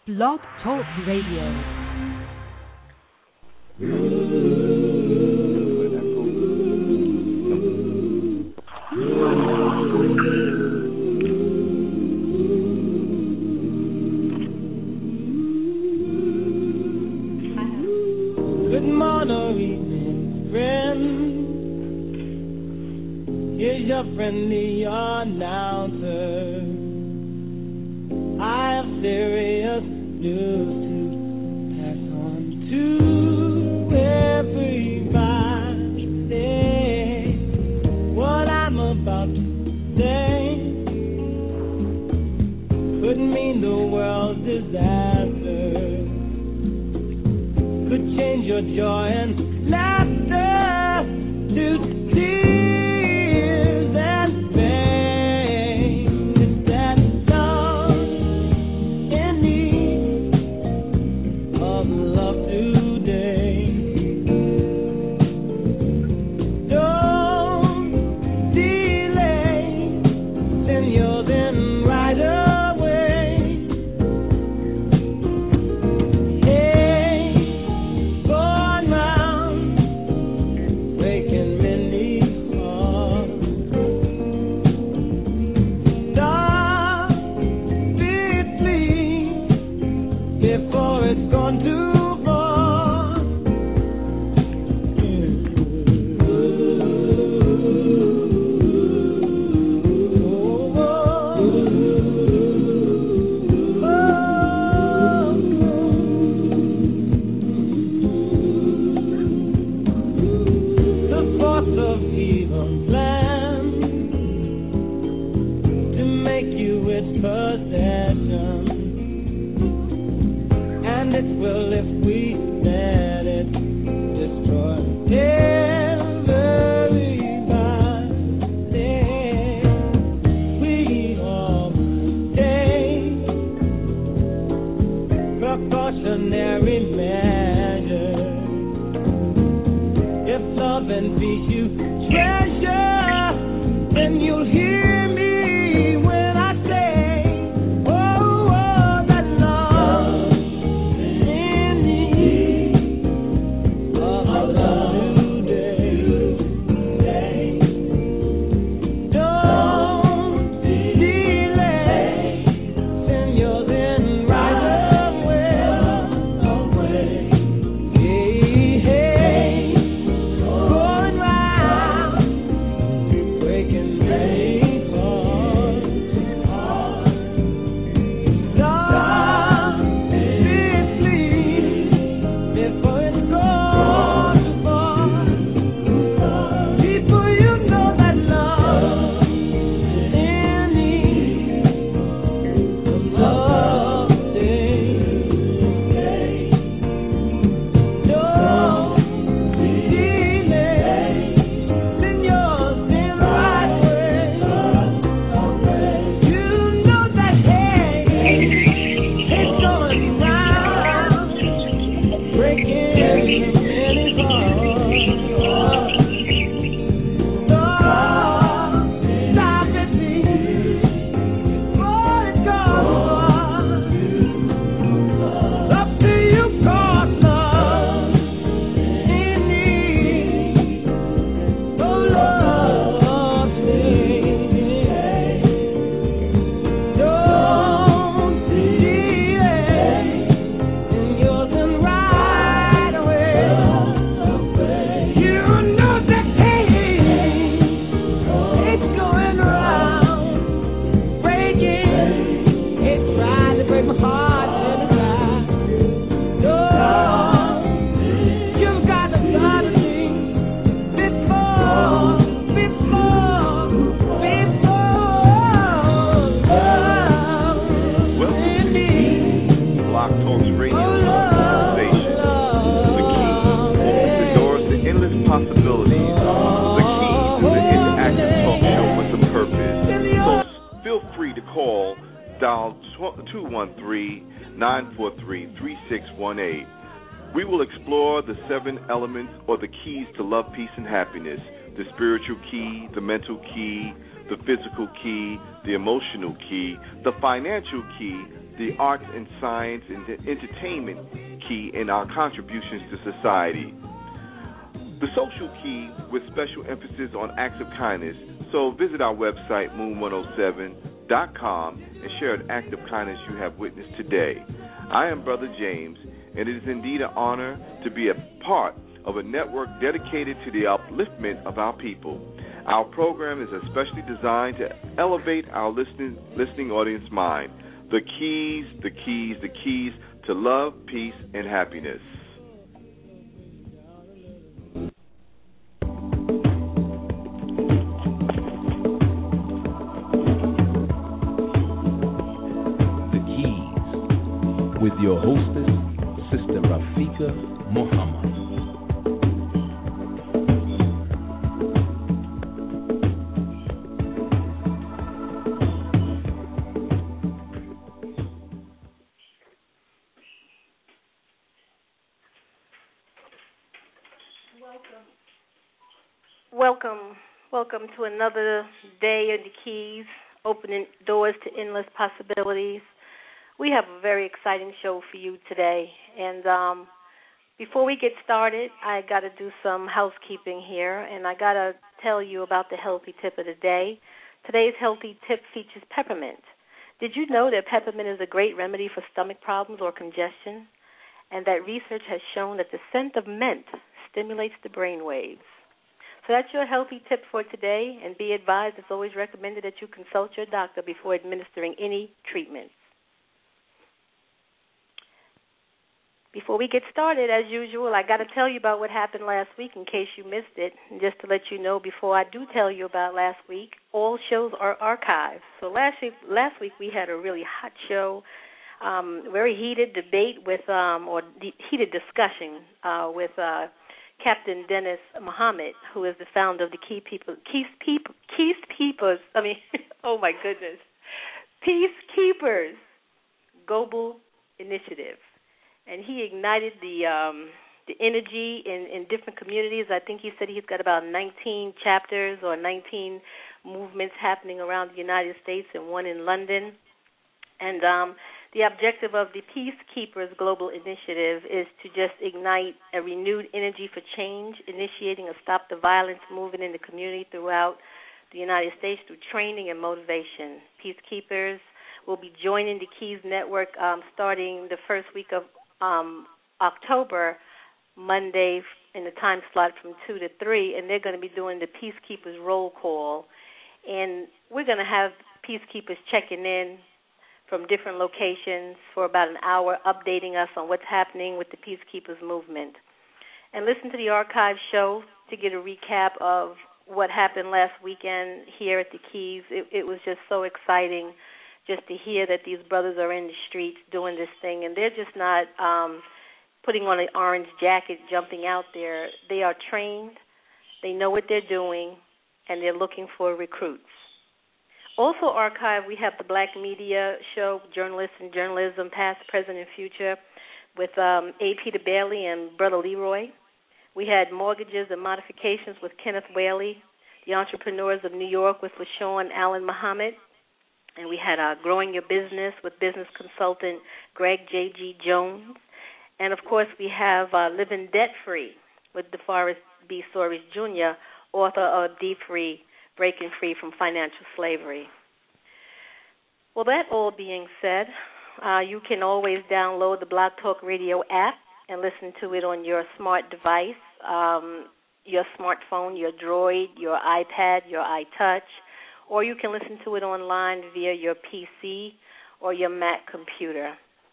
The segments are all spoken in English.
Blog Talk Radio. Good morning, friend. Here's your friendly announcer. I have serious news to pass on to everybody. What I'm about to say could mean the world's disaster. Could change your joy and laughter to tears and pain. It's that love in need of love today. Don't delay, send yours in right away. Hey, going round, breaking many hearts. Stop it, please, before it's gone too far. The force of evil plans to make you its possession, and it will if we let it destroy everybody. We all take precautionary measures. If love and peace you treasure, then you'll hear me when I say, oh, oh, that love in need of love today. Don't delay, send yours in right away. Hey, hey, going round, breaking many hearts. Stop it, please, before it's gone too far. People, you know that love in need of love today. Don't delay, send yours in right away. You know that, hey, it's going round, breaking many hearts. Stop it, please, before it's gone. Up to you, 'cause love in need of love today. Don't delay, and yours in right away. You know that, hey, it's going round, breaking. It's trying to break my heart inside. Oh, you've got to start to think before love in need. Block Talks Radio station. The key opens the doors to endless possibilities. The key to the interactive talk show with a purpose. So feel free to call, dial 213-943-3618. We will explore the 7 elements or the keys to love, peace, and happiness. The spiritual key, the mental key, the physical key, the emotional key, the financial key, the arts and science and the entertainment key in our contributions to society. The social key with special emphasis on acts of kindness. So visit our website, moon107.com, and share an act of kindness you have witnessed today. I am Brother James, and it is indeed an honor to be a part of a network dedicated to the upliftment of our people. Our program is especially designed to elevate our listening audience mind. The keys, the keys, the keys to love, peace, and happiness. The Keys with your hostess, Sister Rafika Muhammad. Welcome to another day of the Keys, opening doors to endless possibilities. We have a very exciting show for you today. And before we get started, I got to do some housekeeping here, and I got to tell you about the healthy tip of the day. Today's healthy tip features peppermint. Did you know that peppermint is a great remedy for stomach problems or congestion, and that research has shown that the scent of mint stimulates the brain waves? So that's your healthy tip for today, and be advised it's always recommended that you consult your doctor before administering any treatments. Before we get started, as usual, I got to tell you about what happened last week in case you missed it. And just to let you know, before I do tell you about last week, all shows are archived. So last week we had a really hot show, very heated debate with, heated discussion with Captain Dennis Muhammad, who is the founder of the Peacekeepers Global Initiative. And he ignited the energy in different communities. I think he said he's got about 19 chapters or 19 movements happening around the United States and one in London. And the objective of the Peacekeepers Global Initiative is to just ignite a renewed energy for change, initiating a Stop the Violence movement in the community throughout the United States through training and motivation. Peacekeepers will be joining the Keys Network starting the first week of October, Monday in the time slot from 2 to 3, and they're going to be doing the Peacekeepers roll call. And we're going to have Peacekeepers checking in from different locations for about an hour, updating us on what's happening with the Peacekeepers movement. And listen to the archive show to get a recap of what happened last weekend here at the Keys. It was just so exciting just to hear that these brothers are in the streets doing this thing, and they're just not putting on an orange jacket, jumping out there. They are trained, they know what they're doing, and they're looking for recruits. Also archived, we have the Black Media Show, Journalists and Journalism, Past, Present, and Future, with A. Peter Bailey and Brother Leroy. We had Mortgages and Modifications with Kenneth Whaley, The Entrepreneurs of New York with LaShawn Allen Muhammad, and we had Growing Your Business with business consultant Greg J.G. Jones. And, of course, we have Living Debt-Free with DeForest B. Soares Jr., author of D-Free, Breaking Free from Financial Slavery. Well, that all being said, you can always download the Blog Talk Radio app and listen to it on your smart device, your smartphone, your Droid, your iPad, your iTouch, or you can listen to it online via your PC or your Mac computer.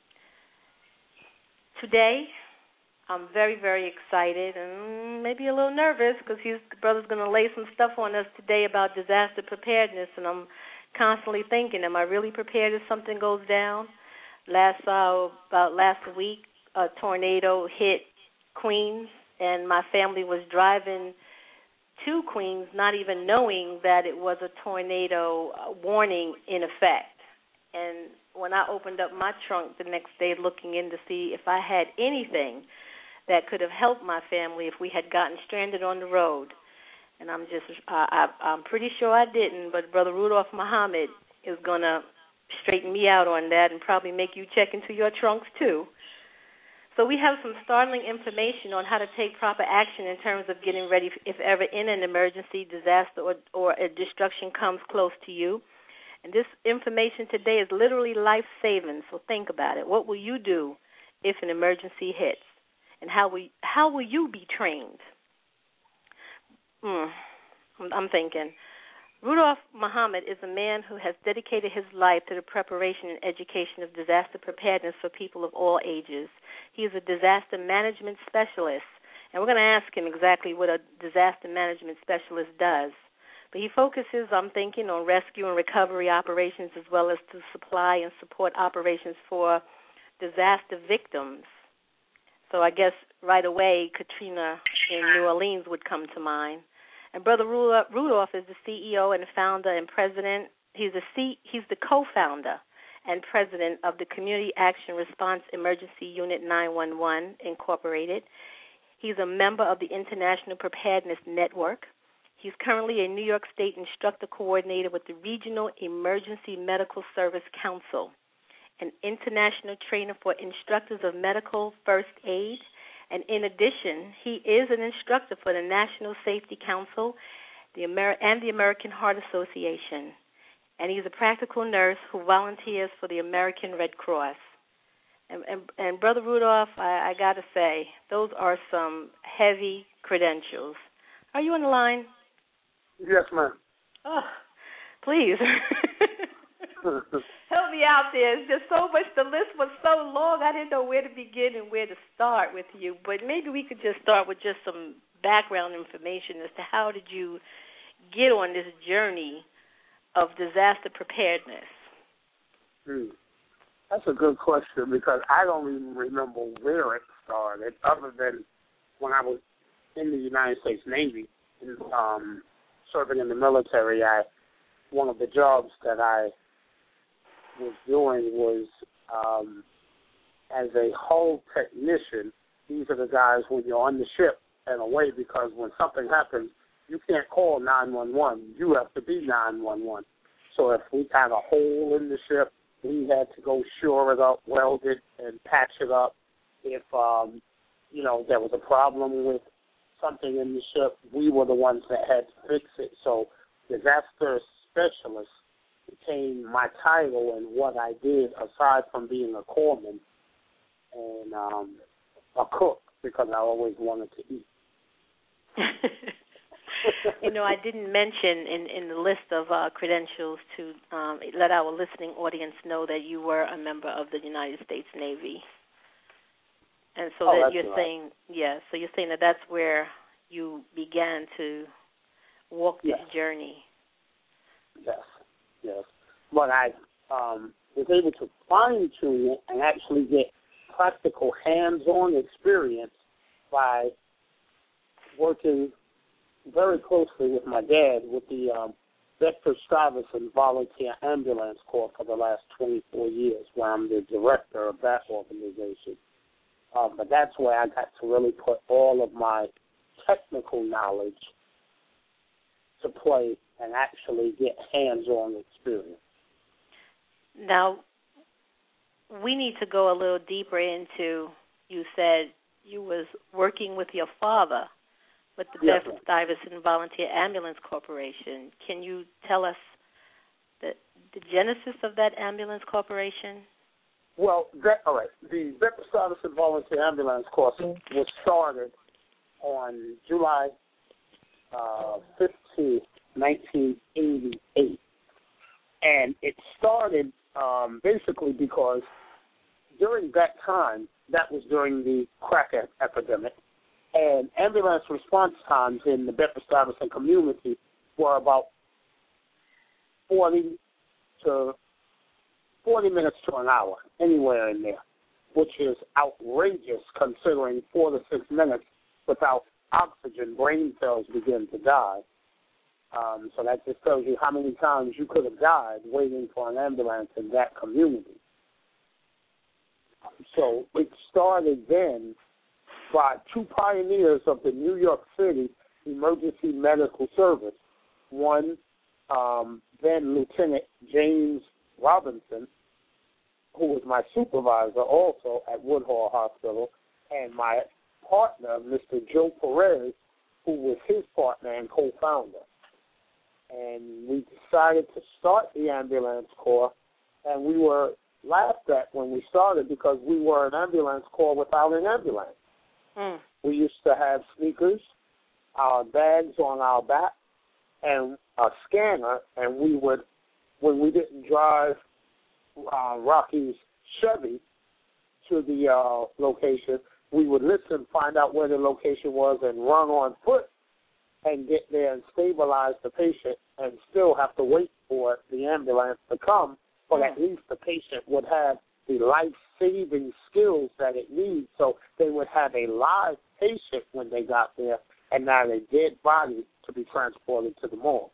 Today, I'm very, very excited and maybe a little nervous because the brother's going to lay some stuff on us today about disaster preparedness, and I'm constantly thinking, am I really prepared if something goes down? About last week, a tornado hit Queens, and my family was driving to Queens not even knowing that it was a tornado warning in effect. And when I opened up my trunk the next day looking in to see if I had anything that could have helped my family if we had gotten stranded on the road, and I'm pretty sure I didn't, but Brother Rudolph Muhammad is going to straighten me out on that and probably make you check into your trunks too. So we have some startling information on how to take proper action in terms of getting ready if ever in an emergency, disaster, or a destruction comes close to you. And this information today is literally life-saving, so think about it. What will you do if an emergency hits? And how will you be trained? I'm thinking. Rudolph Muhammad is a man who has dedicated his life to the preparation and education of disaster preparedness for people of all ages. He is a disaster management specialist, and we're going to ask him exactly what a disaster management specialist does. But he focuses, I'm thinking, on rescue and recovery operations as well as to supply and support operations for disaster victims. So I guess right away Katrina in New Orleans would come to mind. And Brother Rudolph is the CEO and founder and president. He's the co-founder and president of the Community Action Response Emergency Unit 911 Incorporated. He's a member of the International Preparedness Network. He's currently a New York State instructor coordinator with the Regional Emergency Medical Service Council, an international trainer for instructors of medical first aid. And in addition, he is an instructor for the National Safety Council and the American Heart Association. And he's a practical nurse who volunteers for the American Red Cross. And Brother Rudolph, I got to say, those are some heavy credentials. Are you on the line? Yes, ma'am. Oh, please. Help me out there. It's just so much. The list was so long, I didn't know where to begin and where to start with you. But maybe we could just start with just some background information as to how did you get on this journey of disaster preparedness? That's a good question because I don't even remember where it started other than when I was in the United States Navy, serving in the military. One of the jobs that I was doing was as a hull technician. These are the guys when you're on the ship and away, because when something happens, you can't call 911. You have to be 911. So if we had a hole in the ship, we had to go shore it up, weld it, and patch it up. If there was a problem with something in the ship, we were the ones that had to fix it. So disaster specialist became my title and what I did, aside from being a corpsman and a cook, because I always wanted to eat. I didn't mention in the list of credentials to let our listening audience know that you were a member of the United States Navy. And so that you're saying, so you're saying that that's where you began to walk this journey. Yes. But I was able to fine-tune it and actually get practical hands-on experience by working very closely with my dad with the Bedford-Stuyvesant Volunteer Ambulance Corps for the last 24 years, where I'm the director of that organization. But that's where I got to really put all of my technical knowledge to play and actually get hands-on experience. Now, we need to go a little deeper into, you said you was working with your father with the Bedford-Stuyvesant Volunteer Ambulance Corporation. Can you tell us the genesis of that ambulance corporation? Well, all right. The Bedford-Stuyvesant Volunteer Ambulance Corps was started on July 15, 1988. And it started basically because during that time, that was during the crack epidemic, and ambulance response times in the Bedford-Stuyvesant community were about 40 minutes to an hour, anywhere in there, which is outrageous considering 4 to 6 minutes without oxygen, brain cells begin to die. So that just tells you how many times you could have died waiting for an ambulance in that community. So it started then by two pioneers of the New York City Emergency Medical Service. One, then Lieutenant James Robinson, who was my supervisor also at Woodhall Hospital, and my partner, Mr. Joe Perez, who was his partner and co-founder. And we decided to start the ambulance corps, and we were laughed at when we started because we were an ambulance corps without an ambulance. Mm. We used to have sneakers, our bags on our back, and a scanner, and we would, when we didn't drive Rocky's Chevy to the location, we would listen, find out where the location was, and run on foot and get there and stabilize the patient and still have to wait for the ambulance to come, but at least the patient would have the life-saving skills that it needs, so they would have a live patient when they got there and not a dead body to be transported to the morgue.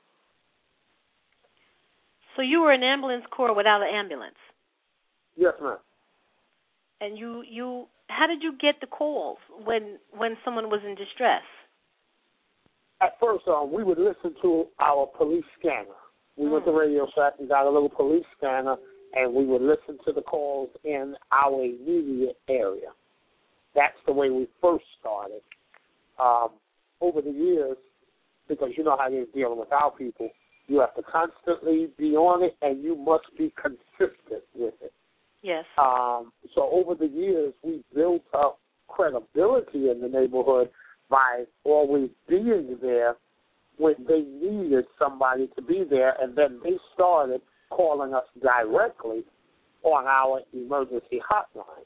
So you were an ambulance corps without an ambulance? Yes, ma'am. And you how did you get the calls when someone was in distress? At first, we would listen to our police scanner. We went to Radio Shack and got a little police scanner, and we would listen to the calls in our immediate area. That's the way we first started. Over the years, because you know how they're dealing with our people, you have to constantly be on it, and you must be consistent with it. Yes. So over the years, we built up credibility in the neighborhood by always being there when they needed somebody to be there, and then they started calling us directly on our emergency hotline.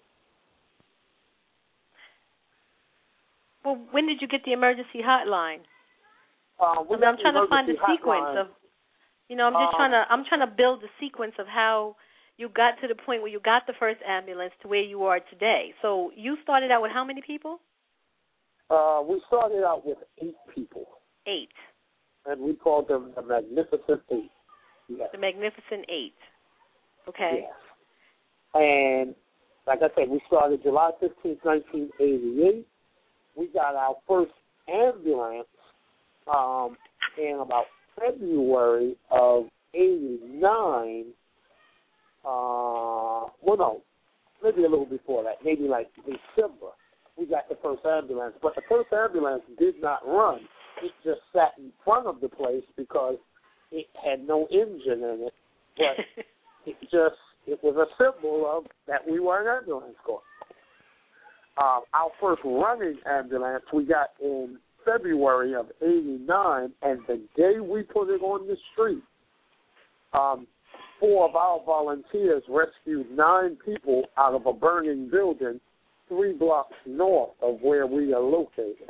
Well, when did you get the emergency hotline? I'm trying to find the sequence of, I'm trying to build the sequence of how you got to the point where you got the first ambulance to where you are today. So you started out with how many people? We started out with 8 people. 8. And we called them the Magnificent 8. Yes. The Magnificent 8. Okay. Yes. And like I said, we started July 15th, 1988. We got our first ambulance in about February of 89. Maybe a little before that, maybe like December. We got the first ambulance, but the first ambulance did not run. It just sat in front of the place because it had no engine in it. But it was a symbol of that we were an ambulance corps. Our first running ambulance we got in February of 89, and the day we put it on the street, 4 of our volunteers rescued 9 people out of a burning building 3 blocks north of where we are located.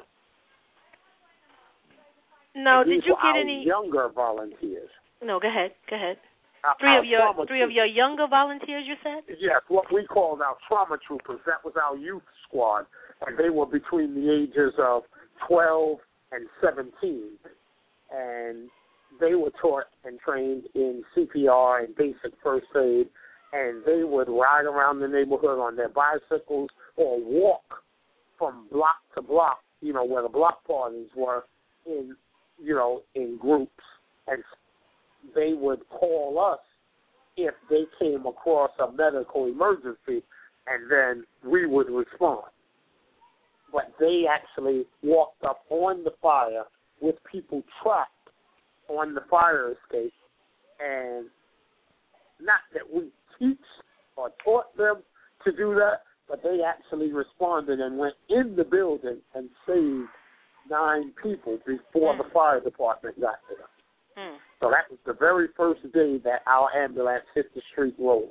No, did you get any younger volunteers? No, go ahead. 3 of your younger volunteers, you said? Yes, what we called our trauma troopers. That was our youth squad, and they were between the ages of 12 and 17, and they were taught and trained in CPR and basic first aid, and they would ride around the neighborhood on their bicycles or walk from block to block, where the block parties were in groups, and they would call us if they came across a medical emergency, and then we would respond. But they actually walked up on the fire with people trapped on the fire escape, and not that we teach or taught them to do that, but they actually responded and went in the building and saved 9 people before the fire department got there. So that was the very first day that our ambulance hit the street road.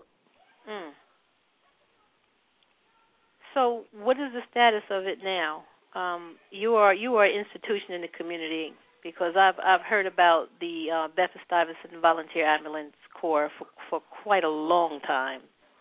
So what is the status of it now? You are an institution in the community, because I've heard about the Bedford-Stuyvesant Volunteer Ambulance Corps for quite a long time.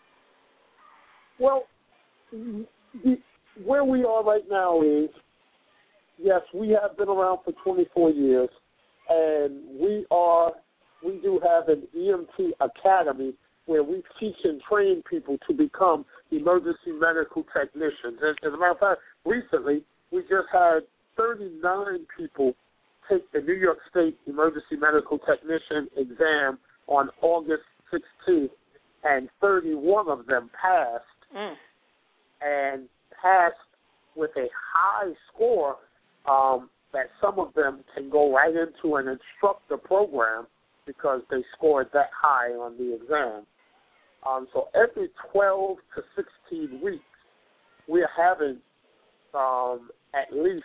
Well, where we are right now is, yes, we have been around for 24 years, and we do have an EMT academy where we teach and train people to become emergency medical technicians. As a matter of fact, recently we just had 39 people take the New York State Emergency Medical Technician exam on August 16th, and 31 of them passed, and passed with a high score that some of them can go right into an instructor program because they scored that high on the exam. So every 12 to 16 weeks, we are having at least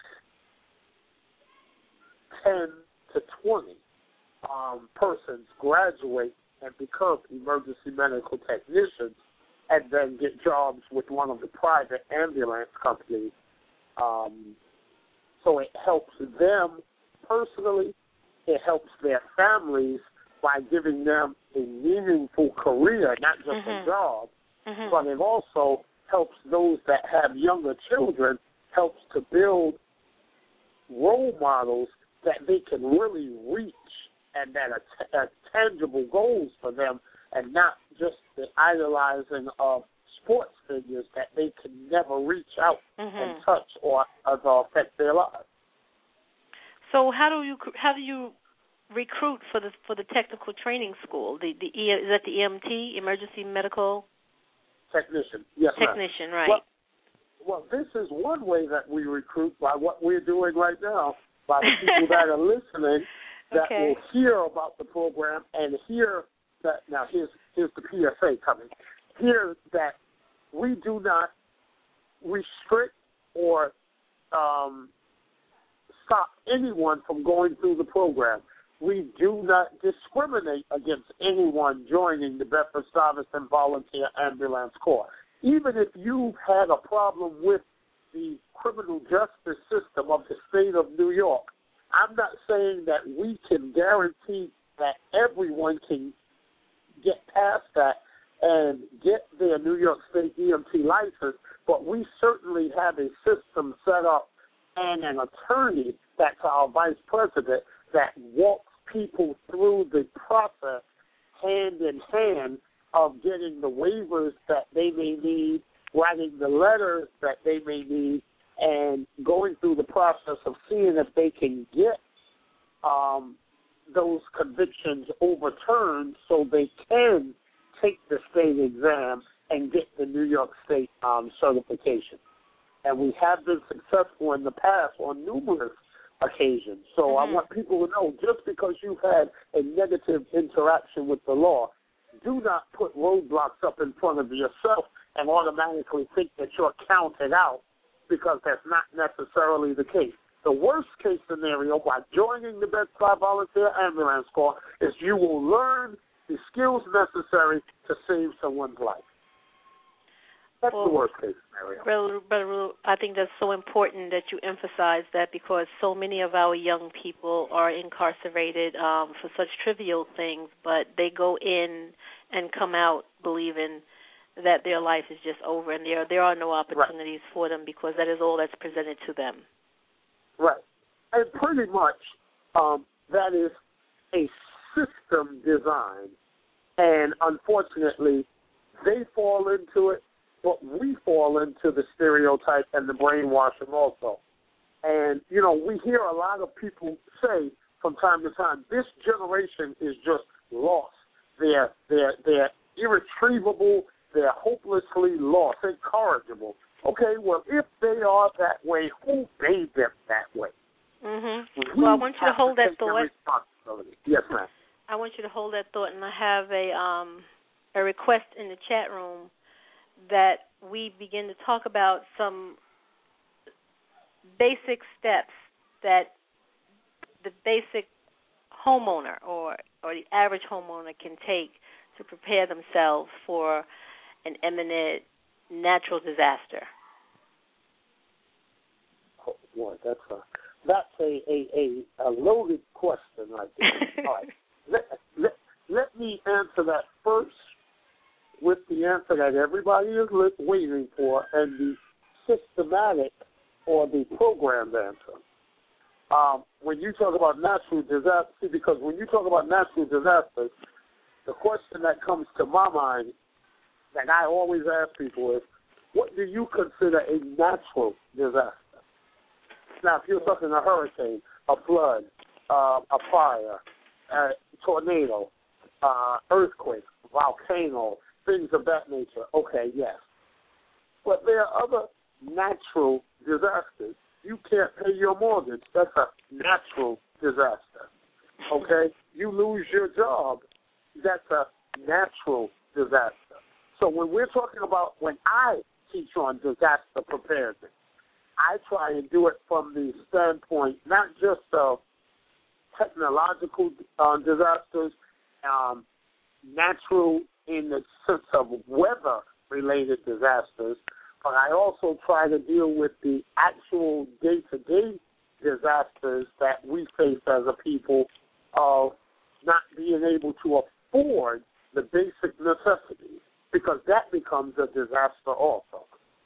10 to 20 persons graduate and become emergency medical technicians and then get jobs with one of the private ambulance companies. So it helps them personally. It helps their families by giving them a meaningful career, not just a job, but it also helps those that have younger children, helps to build role models that they can really reach and that are tangible goals for them, and not just the idolizing of sports figures that they can never reach out and touch or affect their lives. So how do you recruit for the technical training school? Is that the EMT, Emergency Medical Technician? Yes, Technician, ma'am. right. Well, this is one way that we recruit by what we're doing right now, by the people that are listening that will hear about the program and hear that. Now, here's the PSA coming. Hear that we do not restrict or stop anyone from going through the program. We do not discriminate against anyone joining the Bedford-Stuyvesant Volunteer Ambulance Corps. Even if you've had a problem with the criminal justice system of the state of New York, I'm not saying that we can guarantee that everyone can get past that and get their New York State EMT license, but we certainly have a system set up and an attorney that's our vice president that walks people through the process hand in hand of getting the waivers that they may need, writing the letters that they may need, and going through the process of seeing if they can get those convictions overturned so they can take the state exam and get the New York State certification. And we have been successful in the past on numerous occasions. So I want people to know, just because you've had a negative interaction with the law, do not put roadblocks up in front of yourself and automatically think that you're counted out, because that's not necessarily the case. The worst case scenario by joining the Bed-Stuy Volunteer Ambulance Corps is you will learn the skills necessary to save someone's life. That's the worst case scenario. Brother, I think that's so important that you emphasize that, because so many of our young people are incarcerated for such trivial things, but they go in and come out believing that their life is just over, and there are no opportunities for them because that is all that's presented to them. Right. And pretty much that is a system design, and unfortunately they fall into it, but we fall into the stereotype and the brainwashing also. And, you know, we hear a lot of people say from time to time, this generation is just lost. They're irretrievable. They're hopelessly lost, incorrigible. Okay, well, if they are that way, who made them that way? Well, I want you to hold that thought. Yes, ma'am. I want you to hold that thought, and I have a request in the chat room that we begin to talk about some basic steps that the basic homeowner or the average homeowner can take to prepare themselves for an imminent natural disaster. Oh, boy, that's a loaded question right there. All right. Let me answer that first with the answer that everybody is waiting for, and the systematic or the programmed answer. When you talk about natural disasters, because when you talk about natural disasters, the question that comes to my mind that I always ask people is, what do you consider a natural disaster? Now, if you're talking a hurricane, a flood, a fire, a tornado, earthquake, volcano, things of that nature, okay, yes. But there are other natural disasters. You can't pay your mortgage. That's a natural disaster. Okay? You lose your job. That's a natural disaster. So when we're talking about, when I teach on disaster preparedness, I try and do it from the standpoint not just of technological disasters, natural in the sense of weather-related disasters, but I also try to deal with the actual day-to-day disasters that we face as a people of not being able to afford the basic necessities, because that becomes a disaster also.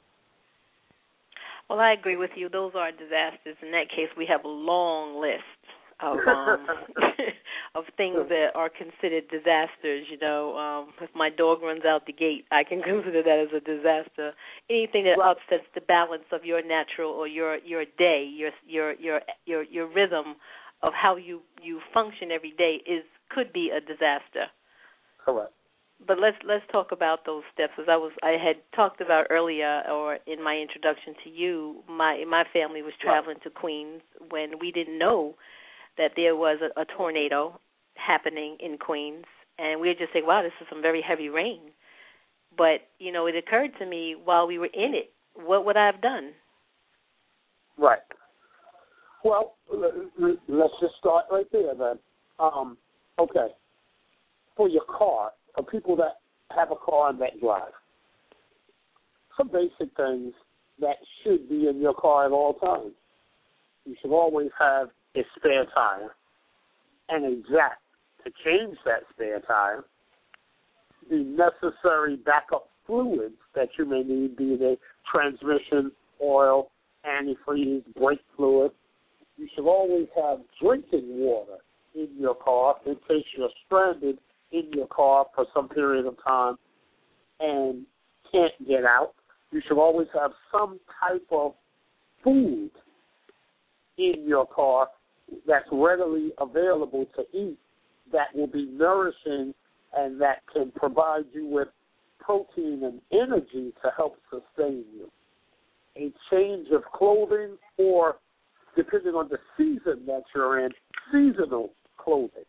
Well, I agree with you. Those are disasters. In that case, we have a long list of of things that are considered disasters. You know, if my dog runs out the gate, I can consider that as a disaster. Anything that upsets the balance of your natural or your day, your rhythm of how you function every day could be a disaster. Correct. But let's talk about those steps. As I had talked about earlier, or in my introduction to you, my family was traveling to Queens when we didn't know that there was a tornado happening in Queens, and we were just saying, "Wow, this is some very heavy rain." But you know, it occurred to me while we were in it, what would I have done? Right. Well, let's just start right there then. Okay. For your car, for people that have a car and that drive, some basic things that should be in your car at all times. You should always have a spare tire and a jack to change that spare tire, the necessary backup fluids that you may need, be it transmission, oil, antifreeze, brake fluid. You should always have drinking water in your car in case you're stranded in your car for some period of time and can't get out. You should always have some type of food in your car that's readily available to eat that will be nourishing and that can provide you with protein and energy to help sustain you. A change of clothing, or depending on the season that you're in, seasonal clothing.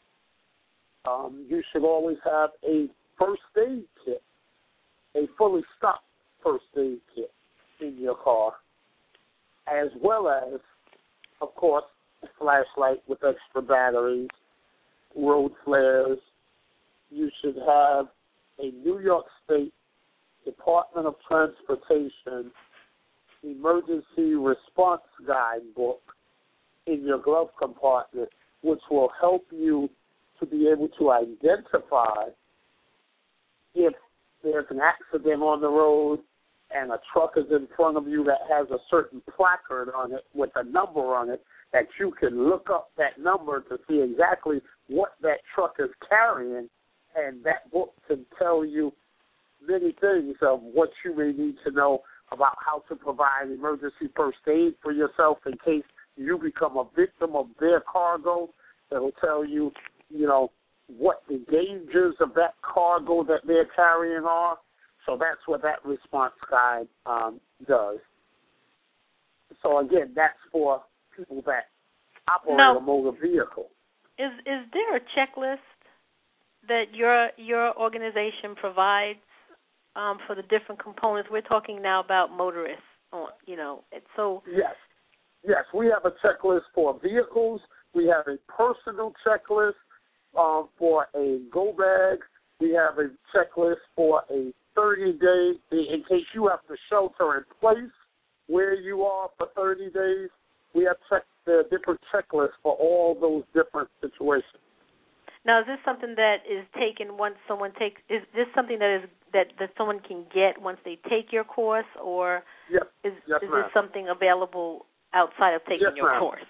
You should always have a first aid kit, a fully stocked first aid kit in your car, as well as, of course, a flashlight with extra batteries, road flares. You should have a New York State Department of Transportation emergency response guide book in your glove compartment, which will help you to be able to identify if there's an accident on the road and a truck is in front of you that has a certain placard on it with a number on it, that you can look up that number to see exactly what that truck is carrying, and that book can tell you many things of what you may need to know about how to provide emergency first aid for yourself in case you become a victim of their cargo. It will tell you, you know, what the dangers of that cargo that they're carrying are. So that's what that response guide does. So, again, that's for people that operate a motor vehicle. Is there a checklist that your organization provides for the different components? We're talking now about motorists, you know. So yes, we have a checklist for vehicles. We have a personal checklist for a go bag. We have a checklist for a 30-day, in case you have to shelter in place where you are for 30 days. We have the different checklists for all those different situations. Now, is this something that is taken once someone takes? Is this something that someone can get once they take your course, or is this something available outside of taking your course?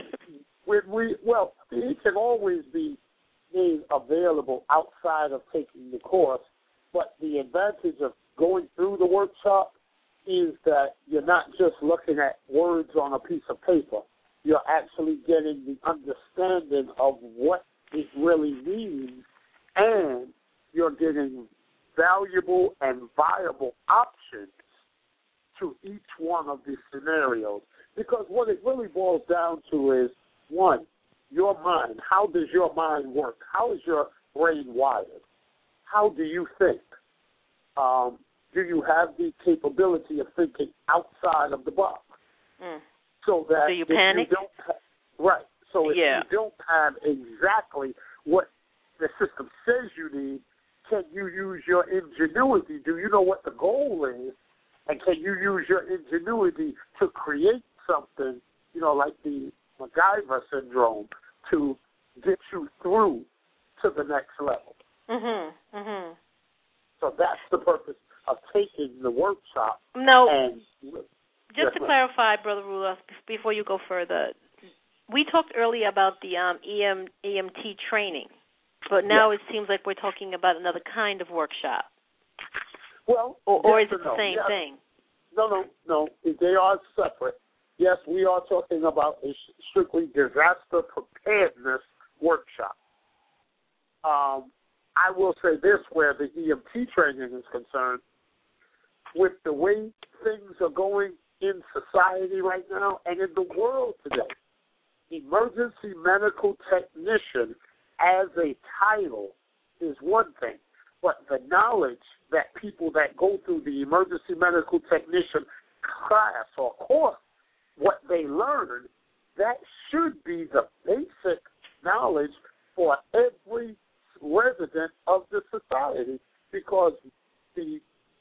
It can always be made available outside of taking the course, but the advantage of going through the workshop is that you're not just looking at words on a piece of paper. You're actually getting the understanding of what it really means, and you're getting valuable and viable options to each one of these scenarios. Because what it really boils down to is, one, your mind. How does your mind work? How is your brain wired? How do you think? Do you have the capability of thinking outside of the box? So that do you panic? Right. So if Yeah. you don't have exactly what the system says you need, can you use your ingenuity? Do you know what the goal is? And can you use your ingenuity to create something, you know, like the MacGyver syndrome, to get you through to the next level? So that's the purpose of taking the workshop. No. And just to clarify, Brother Rudolph, before you go further, we talked earlier about the EMT training, but now it seems like we're talking about another kind of workshop. Well, or yes is it the same thing? No. They are separate. Yes, we are talking about a strictly disaster preparedness workshop. I will say this, where the EMT training is concerned, with the way things are going in society right now and in the world today, emergency medical technician as a title is one thing, but the knowledge that people that go through the emergency medical technician class or course, what they learn, that should be the basic knowledge for every resident of the society, because the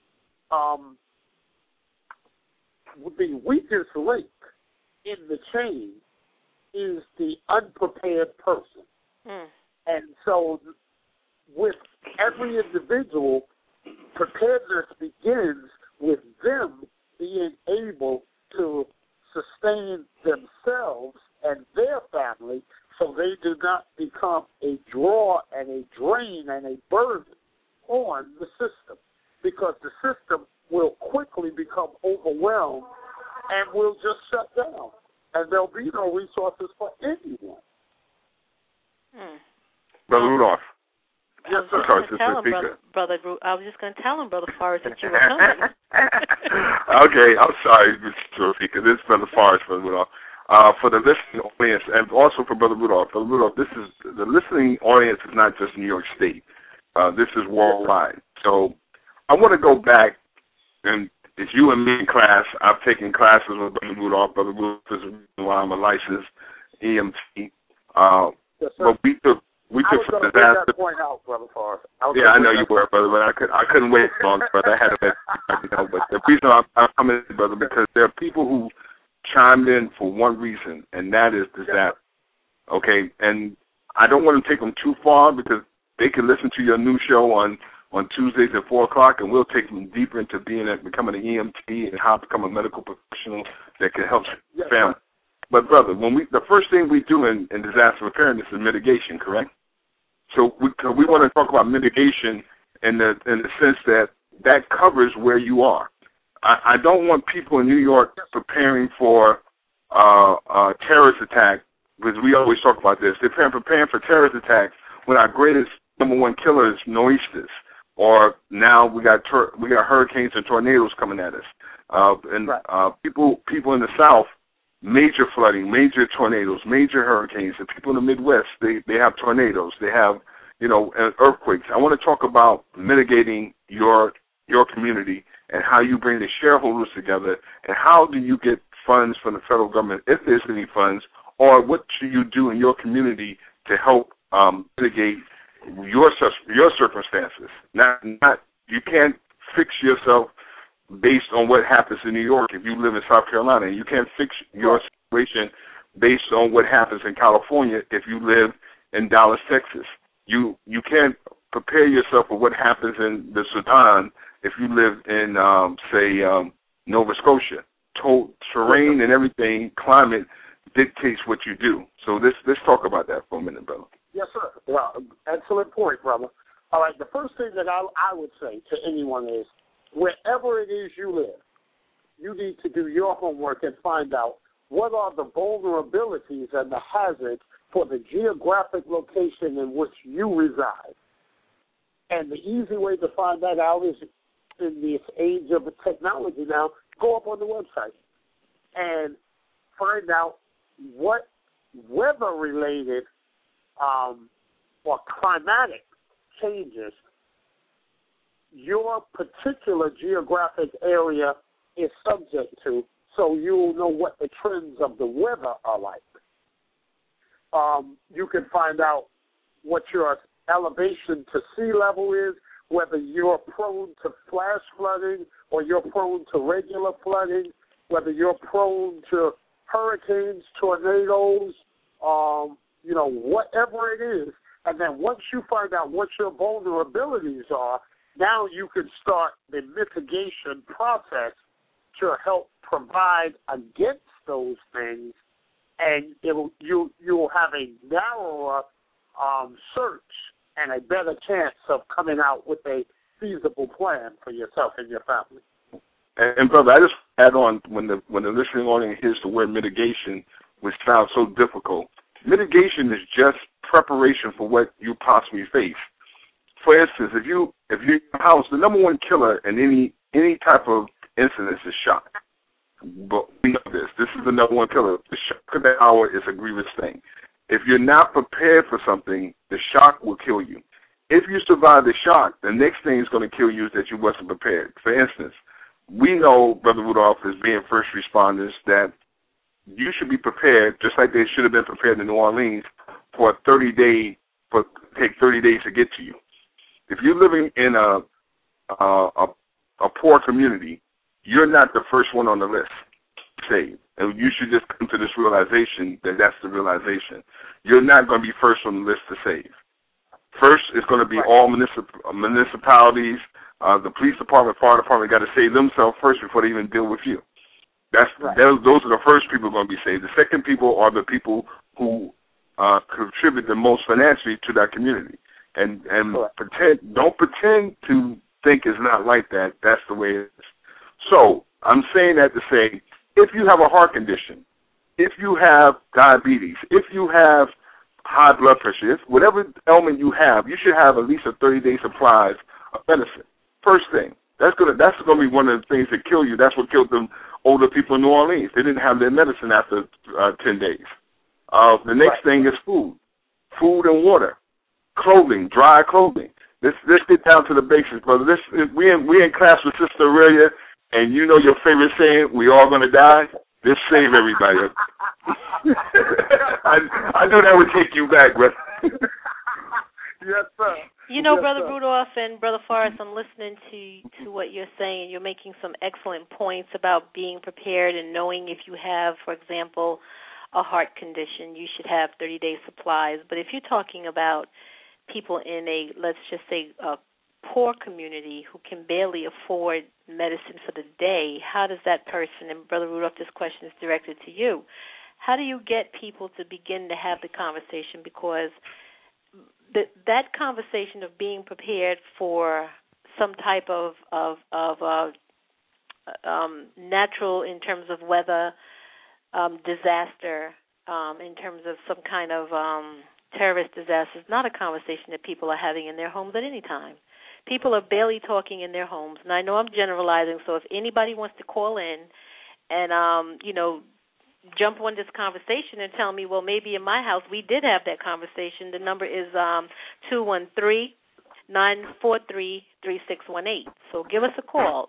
weakest link in the chain is the unprepared person. And so with every individual, preparedness begins with them being able to sustain themselves and their family, so they do not become a draw and a drain and a burden on the system, because the system will quickly become overwhelmed and will just shut down, and there'll be no resources for anyone. Brother Rudolph. Yes, sir. I was just going to tell him, Brother Forrest, that you were coming. Okay, I'm sorry, Mr. Rafika. This is Brother Forrest, Brother Rudolph. For the listening audience, and also for Brother Rudolph. Brother Rudolph, the listening audience is not just New York State. This is worldwide. So I want to go back, and it's you and me in class. I've taken classes with Brother Rudolph. Brother Rudolph is I'm a licensed EMT. Yes, sir. But we took some disaster. That point out, Brother Forrest. I know you were, brother, but I couldn't wait long, brother. I had to let you know. But the reason I'm coming in, brother, because there are people who chimed in for one reason, and that is disaster. Okay, and I don't want to take them too far, because they can listen to your new show on Tuesdays at 4 o'clock, and we'll take them deeper into becoming an EMT and how to become a medical professional that can help the family. But, brother, the first thing we do in disaster preparedness is mitigation, correct? So we want to talk about mitigation in the sense that covers where you are. I don't want people in New York preparing for a terrorist attack, because we always talk about this. They're preparing for terrorist attacks when our greatest number one killer is nor'easters, or now we got hurricanes and tornadoes coming at us. People in the South, major flooding, major tornadoes, major hurricanes. And people in the Midwest, they have tornadoes. They have, earthquakes. I want to talk about mitigating your community and how you bring the shareholders together, and how do you get funds from the federal government, if there's any funds, or what should you do in your community to help mitigate your circumstances. Not you can't fix yourself based on what happens in New York if you live in South Carolina. You can't fix your situation based on what happens in California if you live in Dallas, Texas. You can't prepare yourself for what happens in the Sudan if you live in, Nova Scotia. Terrain and everything, climate dictates what you do. So let's talk about that for a minute, brother. Yes, sir. Well, excellent point, brother. All right, the first thing that I would say to anyone is, wherever it is you live, you need to do your homework and find out what are the vulnerabilities and the hazards for the geographic location in which you reside. And the easy way to find that out is, in this age of technology now, go up on the website and find out what weather-related or climatic changes your particular geographic area is subject to, so you'll know what the trends of the weather are like. You can find out what your elevation to sea level is, whether you're prone to flash flooding or you're prone to regular flooding, whether you're prone to hurricanes, tornadoes, whatever it is. And then once you find out what your vulnerabilities are, now you can start the mitigation process to help provide against those things, and you'll have a narrower search and a better chance of coming out with a feasible plan for yourself and your family. And brother, I just add on, when the listening audience hears the word mitigation, which sounds so difficult, mitigation is just preparation for what you possibly face. For instance, if your house, the number one killer in any type of incident is shock. But we know this. This is the number one killer. The shock of the hour is a grievous thing. If you're not prepared for something, the shock will kill you. If you survive the shock, the next thing is going to kill you is that you wasn't prepared. For instance, we know, Brother Rudolph, as being first responders, that you should be prepared, just like they should have been prepared in New Orleans, for take 30 days to get to you. If you're living in a poor community, you're not the first one on the list saved. And you should just come to this realization that that's the realization. You're not going to be first on the list to save. First is going to be all municipalities, the police department, fire department got to save themselves first before they even deal with you. Those are the first people going to be saved. The second people are the people who contribute the most financially to that community. And don't pretend to think it's not like that. That's the way it is. So I'm saying that to say, if you have a heart condition, if you have diabetes, if you have high blood pressure, if whatever ailment you have, you should have at least a 30-day supplies of medicine. First thing. That's going to be one of the things that kill you. That's what killed them older people in New Orleans. They didn't have their medicine after 10 days. The next thing is food and water, clothing, dry clothing. Let's get down to the basics, brother. We in class with Sister Aurelia, and you know your favorite saying, we all going to die? This save everybody. I know that would take you back, brother. Yes, sir. Brother Rudolph and Brother Forrest, I'm listening to what you're saying. You're making some excellent points about being prepared and knowing if you have, for example, a heart condition, you should have 30-day supplies. But if you're talking about people in let's just say, a poor community who can barely afford medicine for the day, how does that person, and Brother Rudolph, this question is directed to you, how do you get people to begin to have the conversation? Because that conversation of being prepared for some type of natural, in terms of weather, disaster, in terms of some kind of terrorist disaster, is not a conversation that people are having in their homes at any time. People are barely talking in their homes. And I know I'm generalizing, so if anybody wants to call in and, jump on this conversation and tell me, well, maybe in my house we did have that conversation, the number is 213-943-3618. So give us a call,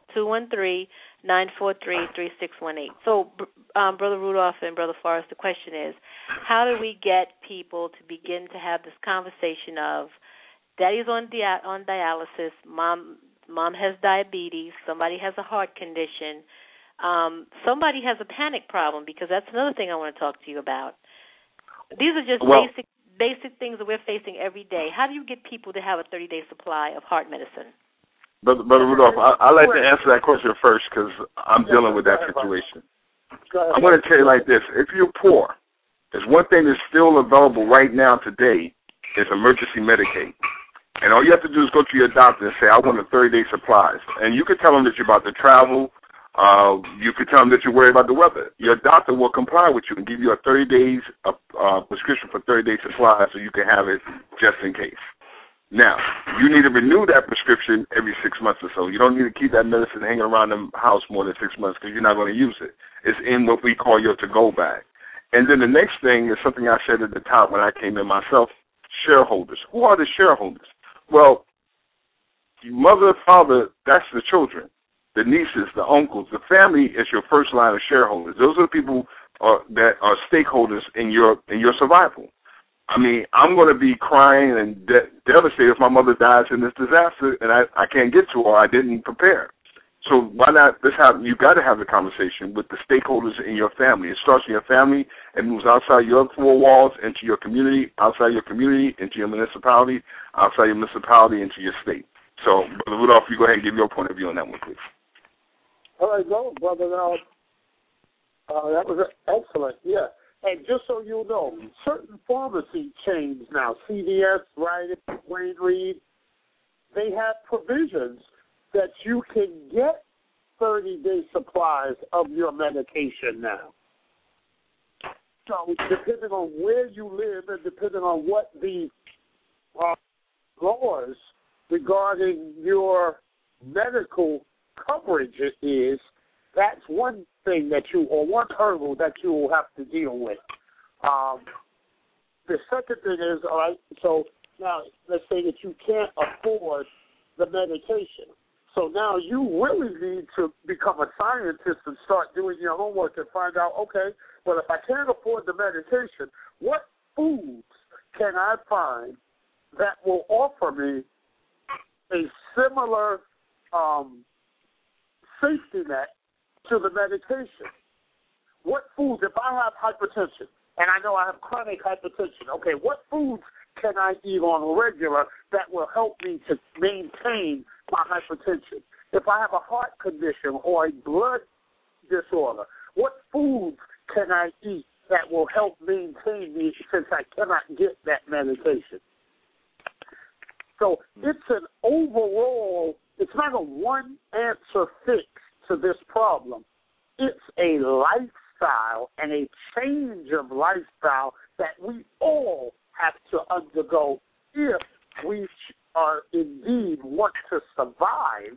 213-943-3618. So, Brother Rudolph and Brother Forrest, the question is, how do we get people to begin to have this conversation of, Daddy's on dialysis, Mom has diabetes, somebody has a heart condition, somebody has a panic problem, because that's another thing I want to talk to you about. These are just basic things that we're facing every day. How do you get people to have a 30-day supply of heart medicine? Brother Rudolph, I'd like to answer that question first, because I'm dealing with that situation. I'm going to tell you like this. If you're poor, there's one thing that's still available right now today is emergency Medicaid. And all you have to do is go to your doctor and say, I want a 30-day supplies. And you can tell them that you're about to travel, You could tell them that you're worried about the weather. Your doctor will comply with you and give you a 30 days prescription for 30-day supply so you can have it just in case. Now, you need to renew that prescription every 6 months or so. You don't need to keep that medicine hanging around the house more than 6 months because you're not going to use it. It's in what we call your to-go bag. And then the next thing is something I said at the top when I came in myself, shareholders. Who are the shareholders? Well, mother, father, that's the children. The nieces, the uncles, the family is your first line of shareholders. Those are the people that are stakeholders in your survival. I mean, I'm going to be crying and devastated if my mother dies in this disaster and I can't get to her or I didn't prepare. So why not you got to have the conversation with the stakeholders in your family. It starts in your family and moves outside your 4 walls into your community, outside your community into your municipality, outside your municipality into your state. So, Brother Rudolph, you go ahead and give your point of view on that one, please. All right, go, Brother. Now, that was excellent, yeah. And just so you know, certain pharmacy chains now, CVS, Rite Aid, Wayne Reed, they have provisions that you can get 30-day supplies of your medication now. So depending on where you live and depending on what the laws regarding your medical coverage is, that's one thing one hurdle that you will have to deal with. The second thing is, all right, so now let's say that you can't afford the medication. So now you really need to become a scientist and start doing your homework and find out, okay, well, if I can't afford the medication, what foods can I find that will offer me a similar safety net to the medication? What foods, if I have hypertension, and I know I have chronic hypertension, okay, what foods can I eat on a regular that will help me to maintain my hypertension? If I have a heart condition or a blood disorder, what foods can I eat that will help maintain me since I cannot get that medication? So it's an overall, it's not a one-answer fix to this problem. It's a lifestyle and a change of lifestyle that we all have to undergo if we are indeed want to survive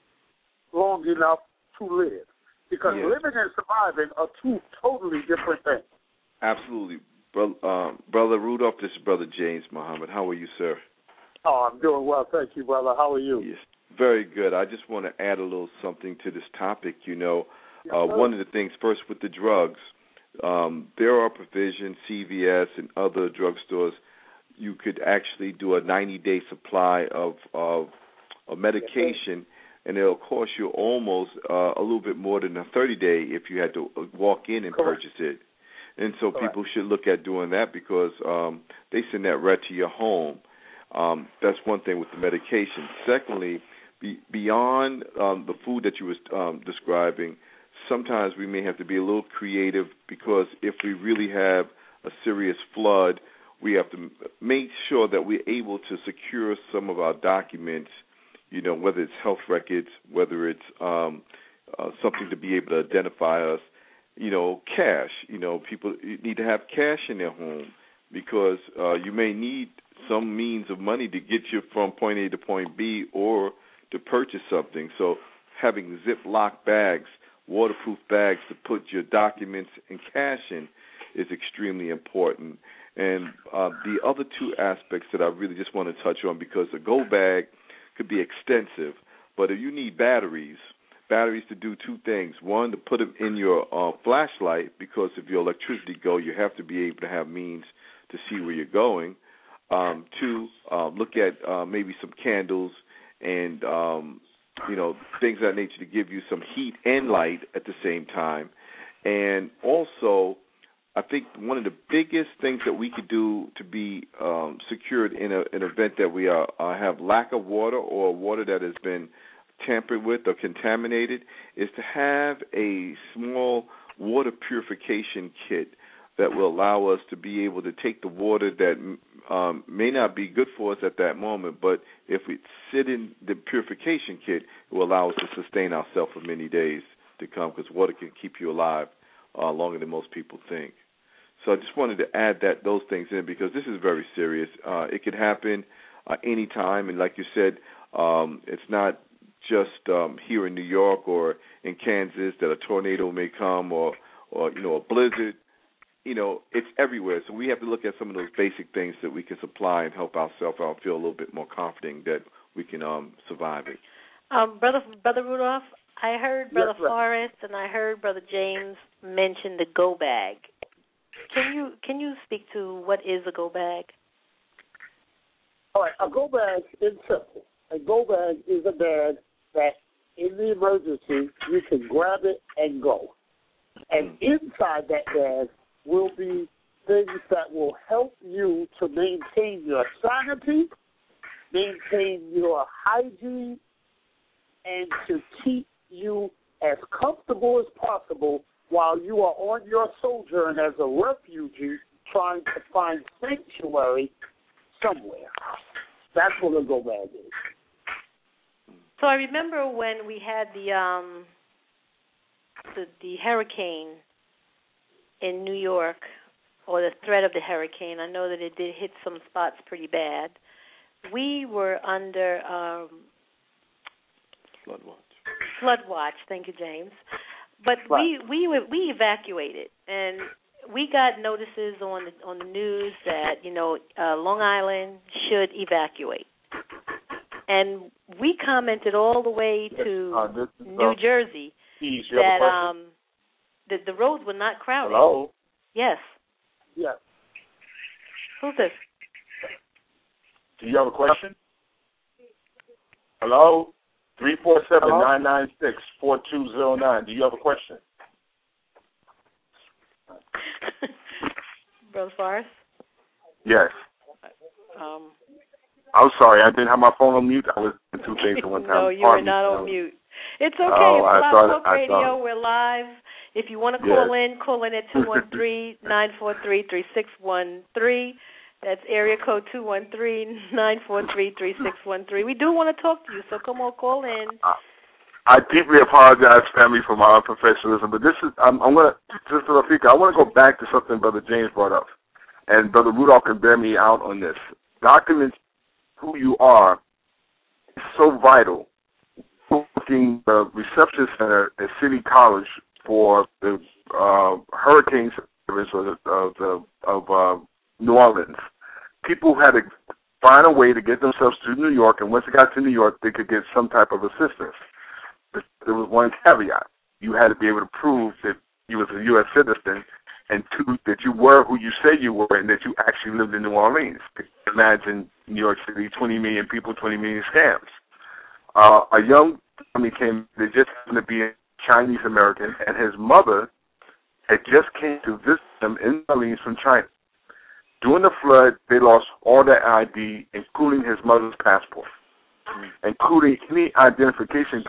long enough to live. Because living and surviving are two totally different things. Absolutely. Brother Rudolph, this is Brother James Muhammad. How are you, sir? Oh, I'm doing well. Thank you, brother. How are you? Yes, very good. I just want to add a little something to this topic. You know, one of the things, first with the drugs, there are provisions, CVS and other drugstores, you could actually do a 90-day supply of medication, and it'll cost you almost a little bit more than a 30-day if you had to walk in and purchase it. And so people should look at doing that because they send that right to your home. That's one thing with the medication. Secondly, beyond the food that you were describing, sometimes we may have to be a little creative because if we really have a serious flood, we have to make sure that we're able to secure some of our documents, you know, whether it's health records, whether it's something to be able to identify us, you know, cash. You know, people need to have cash in their home because you may need some means of money to get you from point A to point B or to purchase something. So having Ziploc bags, waterproof bags to put your documents and cash in is extremely important. And the other two aspects that I really just want to touch on, because a go bag could be extensive, but if you need batteries to do two things. One, to put them in your flashlight, because if your electricity go, you have to be able to have means to see where you're going. Two, look at maybe some candles and, you know, things of that nature to give you some heat and light at the same time. And also, I think one of the biggest things that we could do to be secured in an event that we have lack of water or water that has been tampered with or contaminated is to have a small water purification kit that will allow us to be able to take the water that may not be good for us at that moment, but if we sit in the purification kit, it will allow us to sustain ourselves for many days to come, because water can keep you alive longer than most people think. So I just wanted to add those things in, because this is very serious. It could happen any time, and like you said, it's not just here in New York or in Kansas that a tornado may come, or a blizzard. It's everywhere. So we have to look at some of those basic things that we can supply and help ourselves out, feel a little bit more confident that we can survive it. Brother Rudolph, I heard Brother Forrest and I heard Brother James mention the go bag. Can you speak to what is a go bag? All right, a go bag is simple. A go bag is a bag that, in the emergency, you can grab it and go. And inside that bag will be things that will help you to maintain your sanity, maintain your hygiene, and to keep you as comfortable as possible while you are on your sojourn as a refugee trying to find sanctuary somewhere. That's what a go bag is. So I remember when we had the hurricane in New York, or the threat of the hurricane. I know that it did hit some spots pretty bad. We were under flood watch. Thank you, James. But we evacuated, and we got notices on the news that Long Island should evacuate, and we commented all the way to New Jersey that the roads were not crowded. Hello? Yes. Yes. Who's this? Do you have a question? Hello? 347-996-4209. Do you have a question? Brother Forrest? Yes. I'm sorry, I didn't have my phone on mute. I was doing two things at one time. No, you were not on mute. It's okay. It's Blog Talk Radio. We're live. If you want to call in at 213-943-3613. That's area code 213-943-3613. We do want to talk to you, so come on, call in. I deeply apologize, family, for my unprofessionalism, but this is, I'm going to, Sister Rafika, I want to go back to something Brother James brought up, and Brother Rudolph can bear me out on this. Document who you are is so vital. Working the reception center at City College for the hurricane service of New Orleans. People had to find a way to get themselves to New York, and once they got to New York, they could get some type of assistance. There was one caveat. You had to be able to prove that you was a U.S. citizen, and two, that you were who you say you were, and that you actually lived in New Orleans. Imagine New York City, 20 million people, 20 million scams. A young family came, they just happened to be Chinese American, and his mother had just came to visit him in New Orleans from China. During the flood, they lost all their ID, including his mother's passport, including any identification.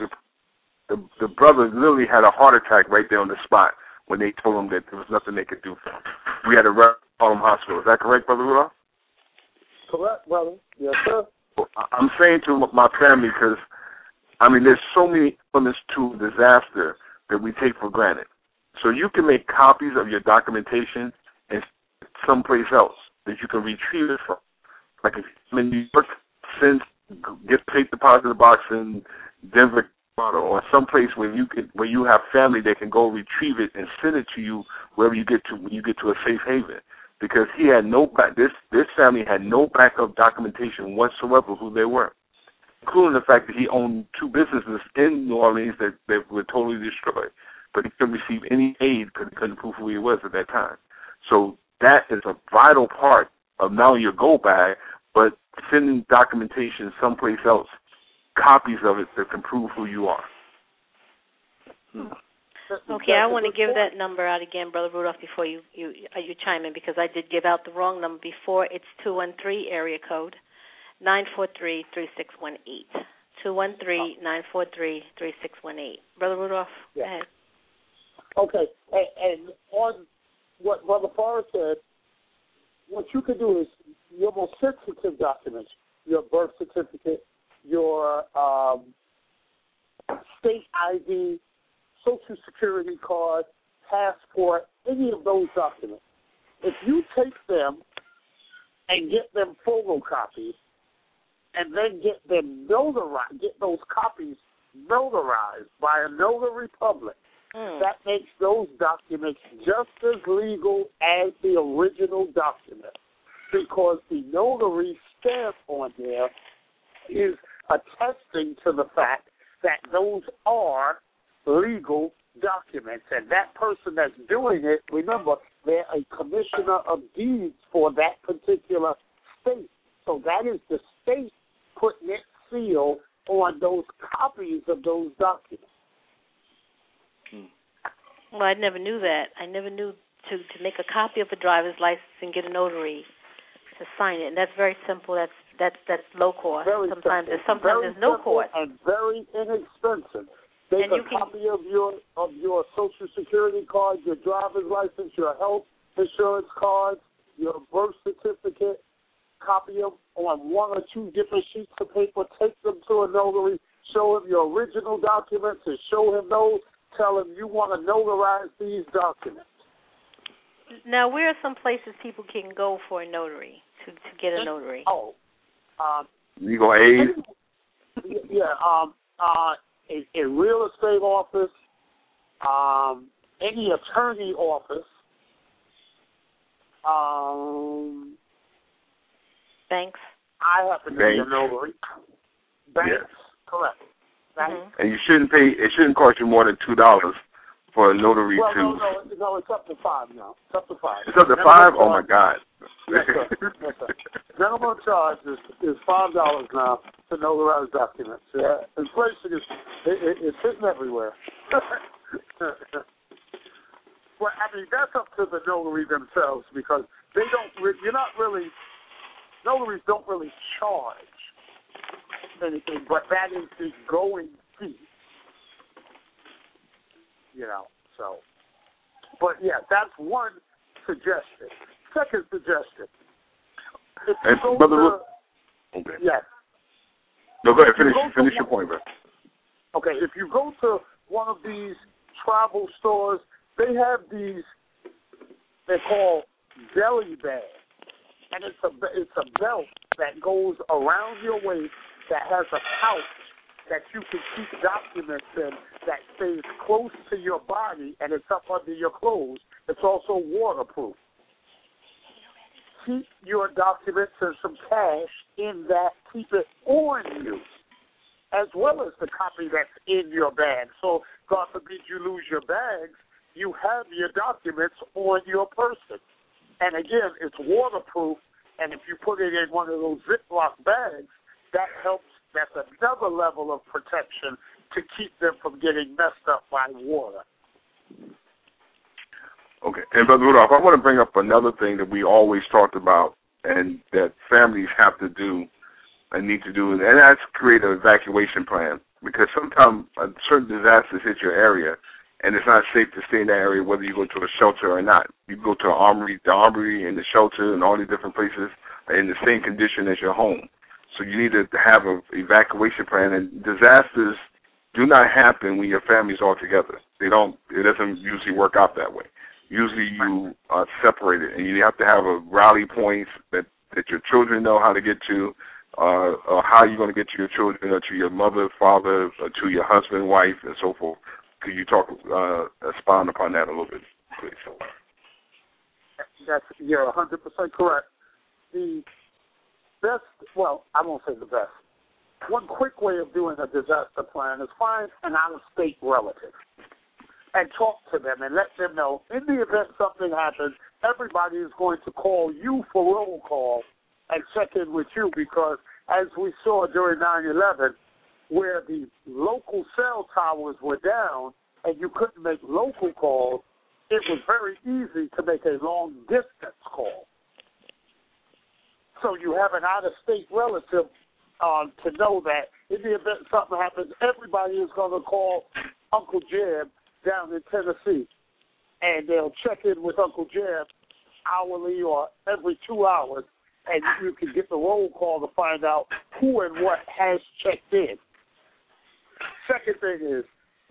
The brother literally had a heart attack right there on the spot when they told him that there was nothing they could do for him. We had to rush to Harlem Hospital. Is that correct, Brother Rudolph? Correct, brother. Yes, sir. I'm saying to my family, because, there's so many elements to disaster that we take for granted. So you can make copies of your documentation and someplace else that you can retrieve it from. Like if you're in New York, get safe deposit box in Denver, or someplace where you have family that can go retrieve it and send it to you wherever you get to when you get to a safe haven. Because he had this family had no backup documentation whatsoever who they were, including the fact that he owned two businesses in New Orleans that were totally destroyed. But he couldn't receive any aid because he couldn't prove who he was at that time. So that is a vital part of not only your go bag, but sending documentation someplace else, copies of it that can prove who you are. Okay, I want to give that number out again, Brother Rudolph, before you chime in, because I did give out the wrong number before. It's 213 area code 943-3618. 213-943-3618. Brother Rudolph, go ahead. Okay, and on what Brother Forrest said, what you can do is your most sensitive documents, your birth certificate, your state ID, Social Security card, passport, any of those documents. If you take them and get them photocopied and then get them notarized, get those copies notarized by a notary public, that makes those documents just as legal as the original document, because the notary stamp on there is attesting to the fact that those are legal documents. And that person that's doing it, remember, they're a commissioner of deeds for that particular state. So that is the state putting its seal on those copies of those documents. Well, I never knew that. I never knew to make a copy of a driver's license and get a notary to sign it. And that's very simple. That's low cost. Sometimes there's no cost. And very inexpensive. Take a copy of your Social Security card, your driver's license, your health insurance cards, your birth certificate, copy them on one or two different sheets of paper, take them to a notary, show him your original documents and show him those, tell him you want to notarize these documents. Now, where are some places people can go for a notary, to get a notary? Legal aid? A real estate office, any attorney office, banks. I happen to be a notary. Banks, yes. Correct. Banks. And you shouldn't pay. It shouldn't cost you more than $2 for a notary No, it's up to $5 now. It's up to $5. It's up to $5. Oh my God. Yes, sir. Yes, sir. Minimum charge is $5 now to notarize documents. Yeah, inflation is hitting everywhere. Well, I mean, that's up to the notary themselves, because they don't. Notaries don't really charge anything, but that is the going fee. So. But yeah, that's one suggestion. Second suggestion. If you go okay. Yes. No, go ahead. Finish your point, bro. Okay, if you go to one of these travel stores, they have these, they call belly bags. And it's a belt that goes around your waist that has a pouch that you can keep documents in that stays close to your body, and it's up under your clothes. It's also waterproof. Keep your documents and some cash in that. Keep it on you, as well as the copy that's in your bag. So, God forbid you lose your bags, you have your documents on your person. And again, it's waterproof, and if you put it in one of those Ziploc bags, that helps. That's another level of protection to keep them from getting messed up by water. Okay. And Brother Rudolph, I want to bring up another thing that we always talked about and that families have to do and need to do, and that's create an evacuation plan, because sometimes certain disasters hit your area, and it's not safe to stay in that area whether you go to a shelter or not. You go to the armory and the shelter and all these different places are in the same condition as your home. So you need to have an evacuation plan, and disasters do not happen when your family's all together. It doesn't usually work out that way. Usually you are separated, and you have to have a rally points that your children know how to get to, or how you're going to get to your children, or to your mother, father, or to your husband, wife, and so forth. Could you expound upon that a little bit, please? You're 100% correct. The best, well, I won't say the best. One quick way of doing a disaster plan is find an out-of-state relative and talk to them and let them know, in the event something happens, everybody is going to call you for roll call and check in with you, because as we saw during 9/11, where the local cell towers were down and you couldn't make local calls, it was very easy to make a long-distance call. So you have an out-of-state relative to know that in the event something happens, everybody is going to call Uncle Jeb down in Tennessee, and they'll check in with Uncle Jeb hourly or every 2 hours, and you can get the roll call to find out who and what has checked in. Second thing is,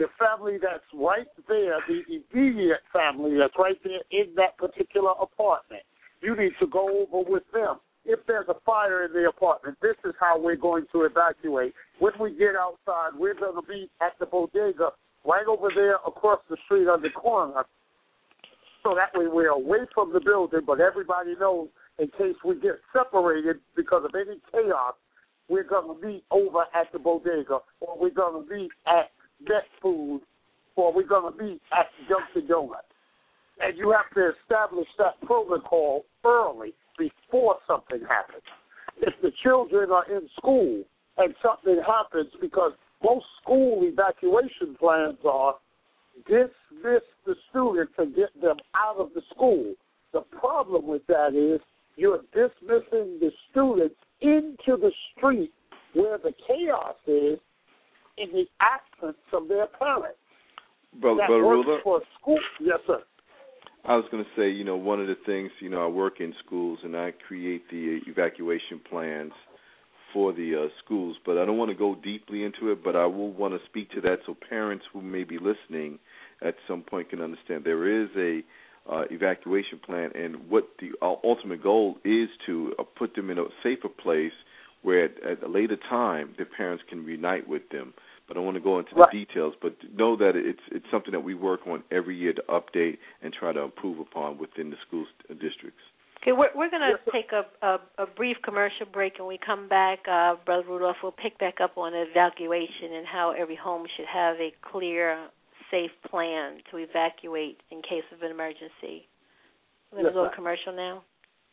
the family that's right there, the immediate family that's right there in that particular apartment. You need to go over with them. If there's a fire in the apartment, this is how we're going to evacuate. When we get outside, we're going to be at the bodega right over there across the street on the corner. So that way we're away from the building, but everybody knows in case we get separated because of any chaos, we're going to meet over at the bodega, or we're going to meet at Net Food, or we're going to meet at Dunkin' Donuts. And you have to establish that protocol early before something happens. If the children are in school and something happens, because most school evacuation plans are dismiss the students and get them out of the school. The problem with that is you're dismissing the students into the street where the chaos is in the absence of their parents. Brother Ruler? For school. Yes, sir. I was going to say, one of the things, I work in schools and I create the evacuation plans for the schools, but I don't want to go deeply into it, but I will want to speak to that so parents who may be listening at some point can understand there is a evacuation plan, and what the ultimate goal is to put them in a safer place where at a later time their parents can reunite with them. But I don't want to go into the details, but know that it's something that we work on every year to update and try to improve upon within the school districts. Okay, we're going to take a brief commercial break, and we come back, Brother Rudolph, we'll pick back up on evacuation and how every home should have a clear, safe plan to evacuate in case of an emergency. We're going to go to commercial now.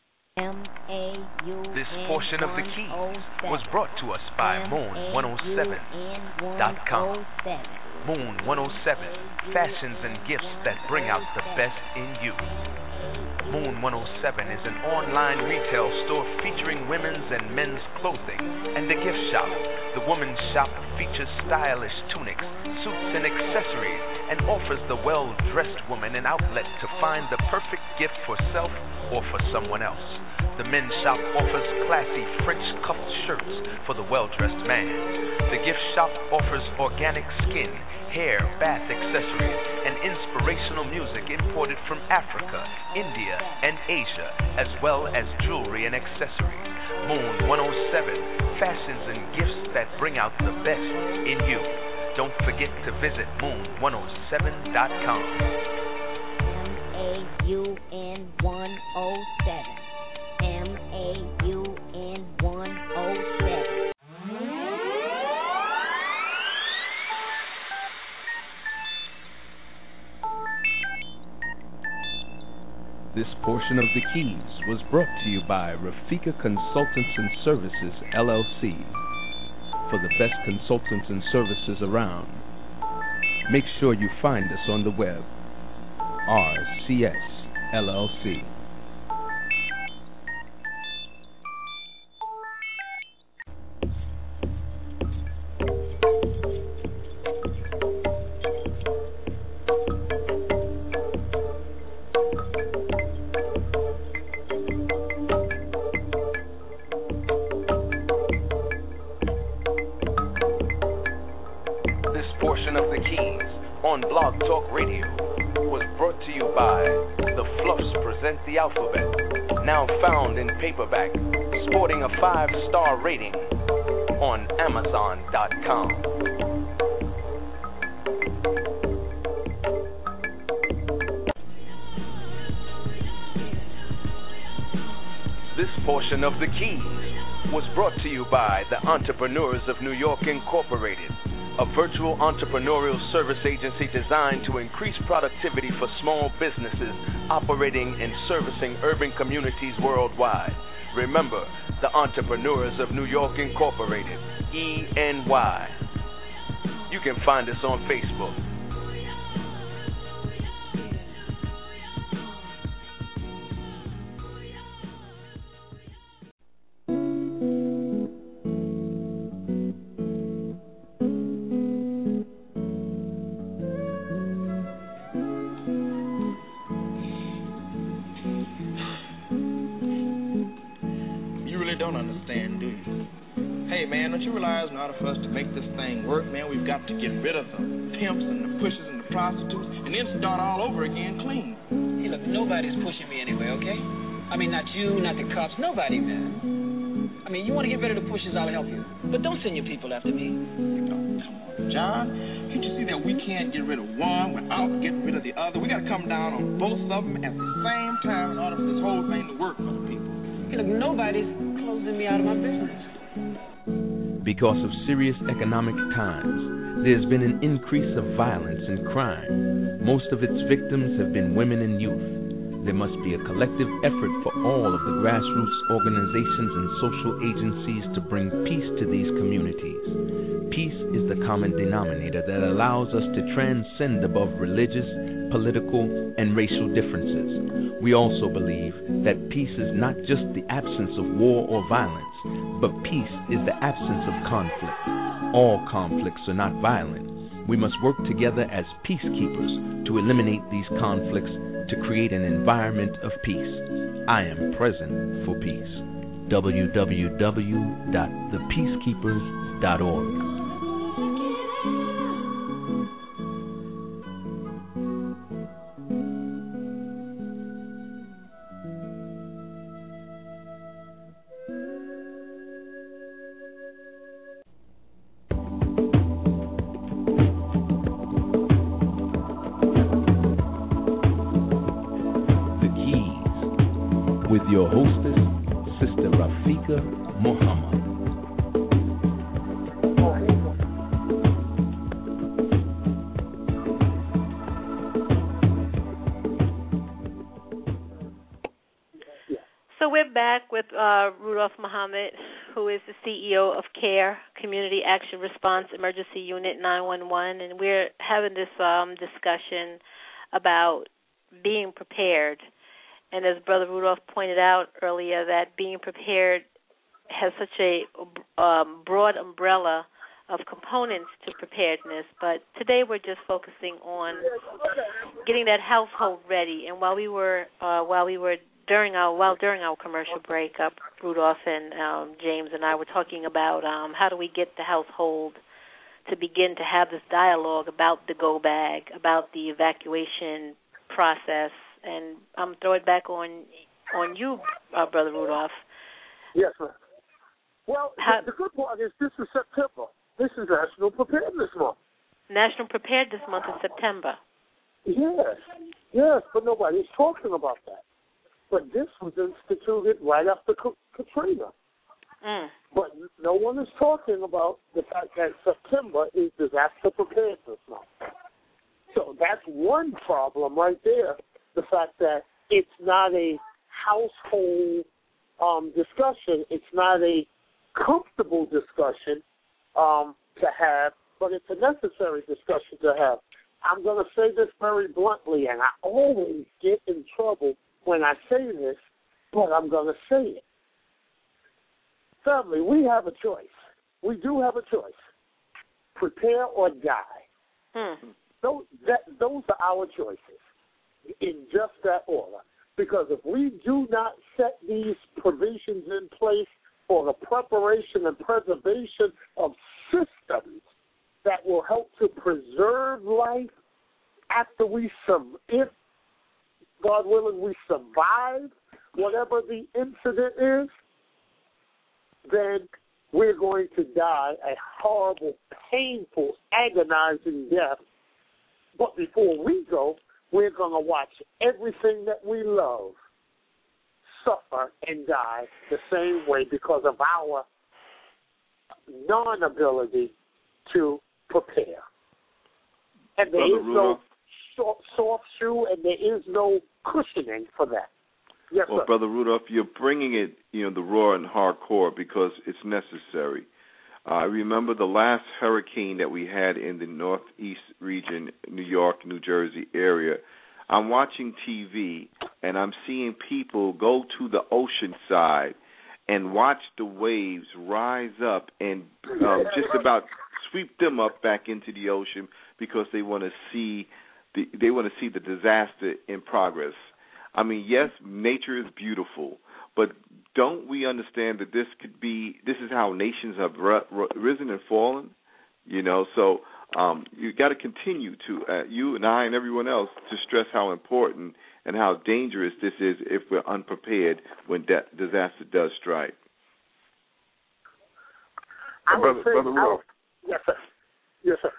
This portion of the Keys was brought to us by Moon107.com. Moon 107, fashions and gifts that bring out the best in you. Moon 107 is an online retail store featuring women's and men's clothing and a gift shop. The women's shop features stylish tunics, suits, and accessories, and offers the well-dressed woman an outlet to find the perfect gift for self or for someone else. The men's shop offers classy French cuffed shirts for the well-dressed man. The gift shop offers organic skin, hair, bath accessories, and inspirational music imported from Africa, India, and Asia, as well as jewelry and accessories. Moon 107, fashions and gifts that bring out the best in you. Don't forget to visit moon107.com. MAUN 107. MAUN 107. This portion of the Keys was brought to you by Rafika Consultants and Services, LLC. For the best consultants and services around, make sure you find us on the web, RCS LLC. On Blog Talk Radio was brought to you by The Fluffs Present the Alphabet, now found in paperback, sporting a 5-star rating on Amazon.com. This portion of the Keys was brought to you by the Entrepreneurs of New York Incorporated, a virtual entrepreneurial service agency designed to increase productivity for small businesses operating and servicing urban communities worldwide. Remember, the Entrepreneurs of New York Incorporated, ENY. You can find us on Facebook. hey, man, don't you realize in order for us to make this thing work, man, we've got to get rid of the pimps and the pushers and the prostitutes and then start all over again clean. Hey, look, nobody's pushing me anyway, okay? I mean, not you, not the cops, nobody, man. I mean, you want to get rid of the pushers, I'll help you. But don't send your people after me. Come on, John. Can't you see that we can't get rid of one without getting rid of the other? We got to come down on both of them at the same time in order for this whole thing to work for the people. Hey, look, nobody's closing me out of my business. Because of serious economic times, there's been an increase of violence and crime. Most of its victims have been women and youth. There must be a collective effort for all of the grassroots organizations and social agencies to bring peace to these communities. Peace is the common denominator that allows us to transcend above religious, political, and racial differences. We also believe that peace is not just the absence of war or violence, but peace is the absence of conflict. All conflicts are not violent. We must work together as peacekeepers to eliminate these conflicts to create an environment of peace. I am present for peace. www.thepeacekeepers.org. Your hostess, Sister Rafika Muhammad. So we're back with Rudolph Muhammad, who is the CEO of CARE, Community Action Response Emergency Unit 911, and we're having this discussion about being prepared. And as Brother Rudolph pointed out earlier, that being prepared has such a broad umbrella of components to preparedness. But today we're just focusing on getting that household ready. And while during our commercial break, Rudolph and James and I were talking about how do we get the household to begin to have this dialogue about the go bag, about the evacuation process. And I'm throwing it back on you, Brother Rudolph. Yes, ma'am. Well, the good part is this is September. This is National Preparedness Month. National Preparedness Month is September. Yes, but nobody's talking about that. But this was instituted right after Katrina. But no one is talking about the fact that September is Disaster Preparedness Month. So that's one problem right there. The fact that it's not a household discussion, it's not a comfortable discussion to have, but it's a necessary discussion to have. I'm going to say this very bluntly, and I always get in trouble when I say this, but I'm going to say it. Family, we have a choice. We do have a choice. Prepare or die. Those are our choices. In just that order. Because if we do not set these provisions in place for the preparation and preservation of systems that will help to preserve life after if, God willing, we survive whatever the incident is, then we're going to die a horrible, painful, agonizing death. But before we go, we're going to watch everything that we love suffer and die the same way because of our non-ability to prepare. And there is no soft shoe and there is no cushioning for that. Yes, well, sir. Brother Rudolph, you're bringing it, the raw and hardcore because it's necessary. I remember the last hurricane that we had in the northeast region, New York, New Jersey area. I'm watching TV, and I'm seeing people go to the ocean side and watch the waves rise up and just about sweep them up back into the ocean because they want to see the disaster in progress. I mean, yes, nature is beautiful, But don't we understand that this is how nations have risen and fallen? You know, so you got to continue to, you and I and everyone else, to stress how important and how dangerous this is if we're unprepared when disaster does strike. Brother Will. Yes, sir. Yes, sir.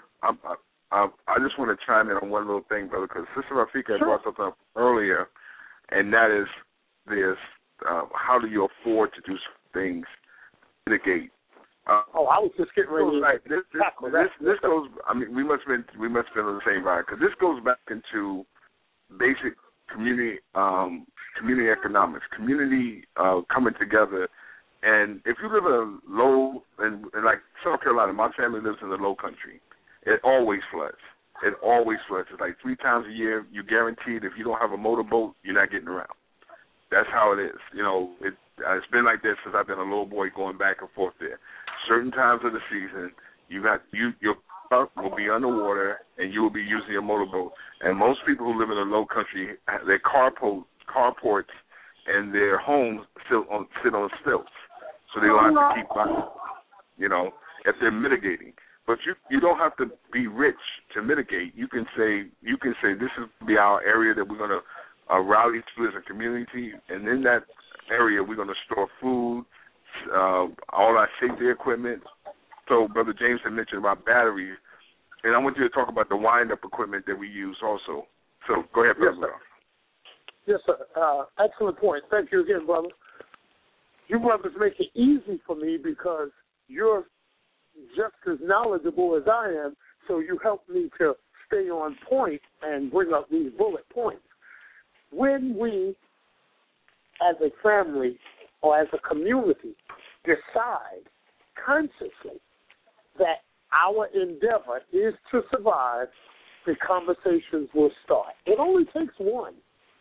I just want to chime in on one little thing, brother, because Sister Rafika had brought something up earlier, and that is this: how do you afford to do things to mitigate? I was just getting ready. This goes. I mean, we must have been on the same ride, because this goes back into basic community economics, community coming together. And if you live in a low, and like South Carolina, my family lives in the low country. It always floods. It always floods. It's like 3 times a year. You're guaranteed if you don't have a motorboat, you're not getting around. That's how it is. You know, it's been like this since I've been a little boy, going back and forth there. Certain times of the season, your car will be underwater, and you will be using your motorboat. And most people who live in the low country, their carports and their homes sit on stilts. So they don't have to keep buying, you know, if they're mitigating. But you don't have to be rich to mitigate. You can say this is be our area that we're going to rally to as a community, and in that area we're going to store food, all our safety equipment. So Brother James had mentioned about batteries, and I want you to talk about the wind-up equipment that we use also. So go ahead, Brother. Yes, sir. Excellent point. Thank you again, brother. You brothers make it easy for me because you're just as knowledgeable as I am, so you help me to stay on point and bring up these bullet points. When we, as a family or as a community, decide consciously that our endeavor is to survive, the conversations will start. It only takes one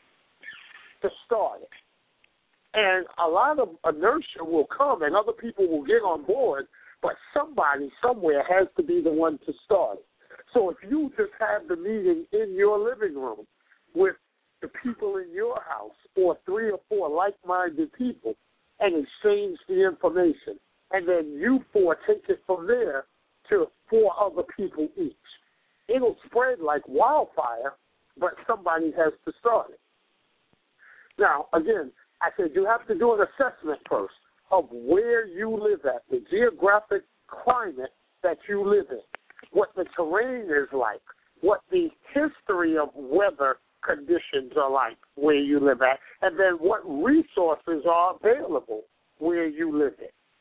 to start it. And a lot of inertia will come and other people will get on board, but somebody somewhere has to be the one to start it. So if you just have the meeting in your living room with the people in your house or 3 or 4 like-minded people and exchange the information, and then you 4 take it from there to 4 other people each, it'll spread like wildfire, but somebody has to start it. Now, again, I said you have to do an assessment first of where you live at, the geographic climate that you live in, what the terrain is like, what the history of weather conditions are like where you live at, and then what resources are available where you live.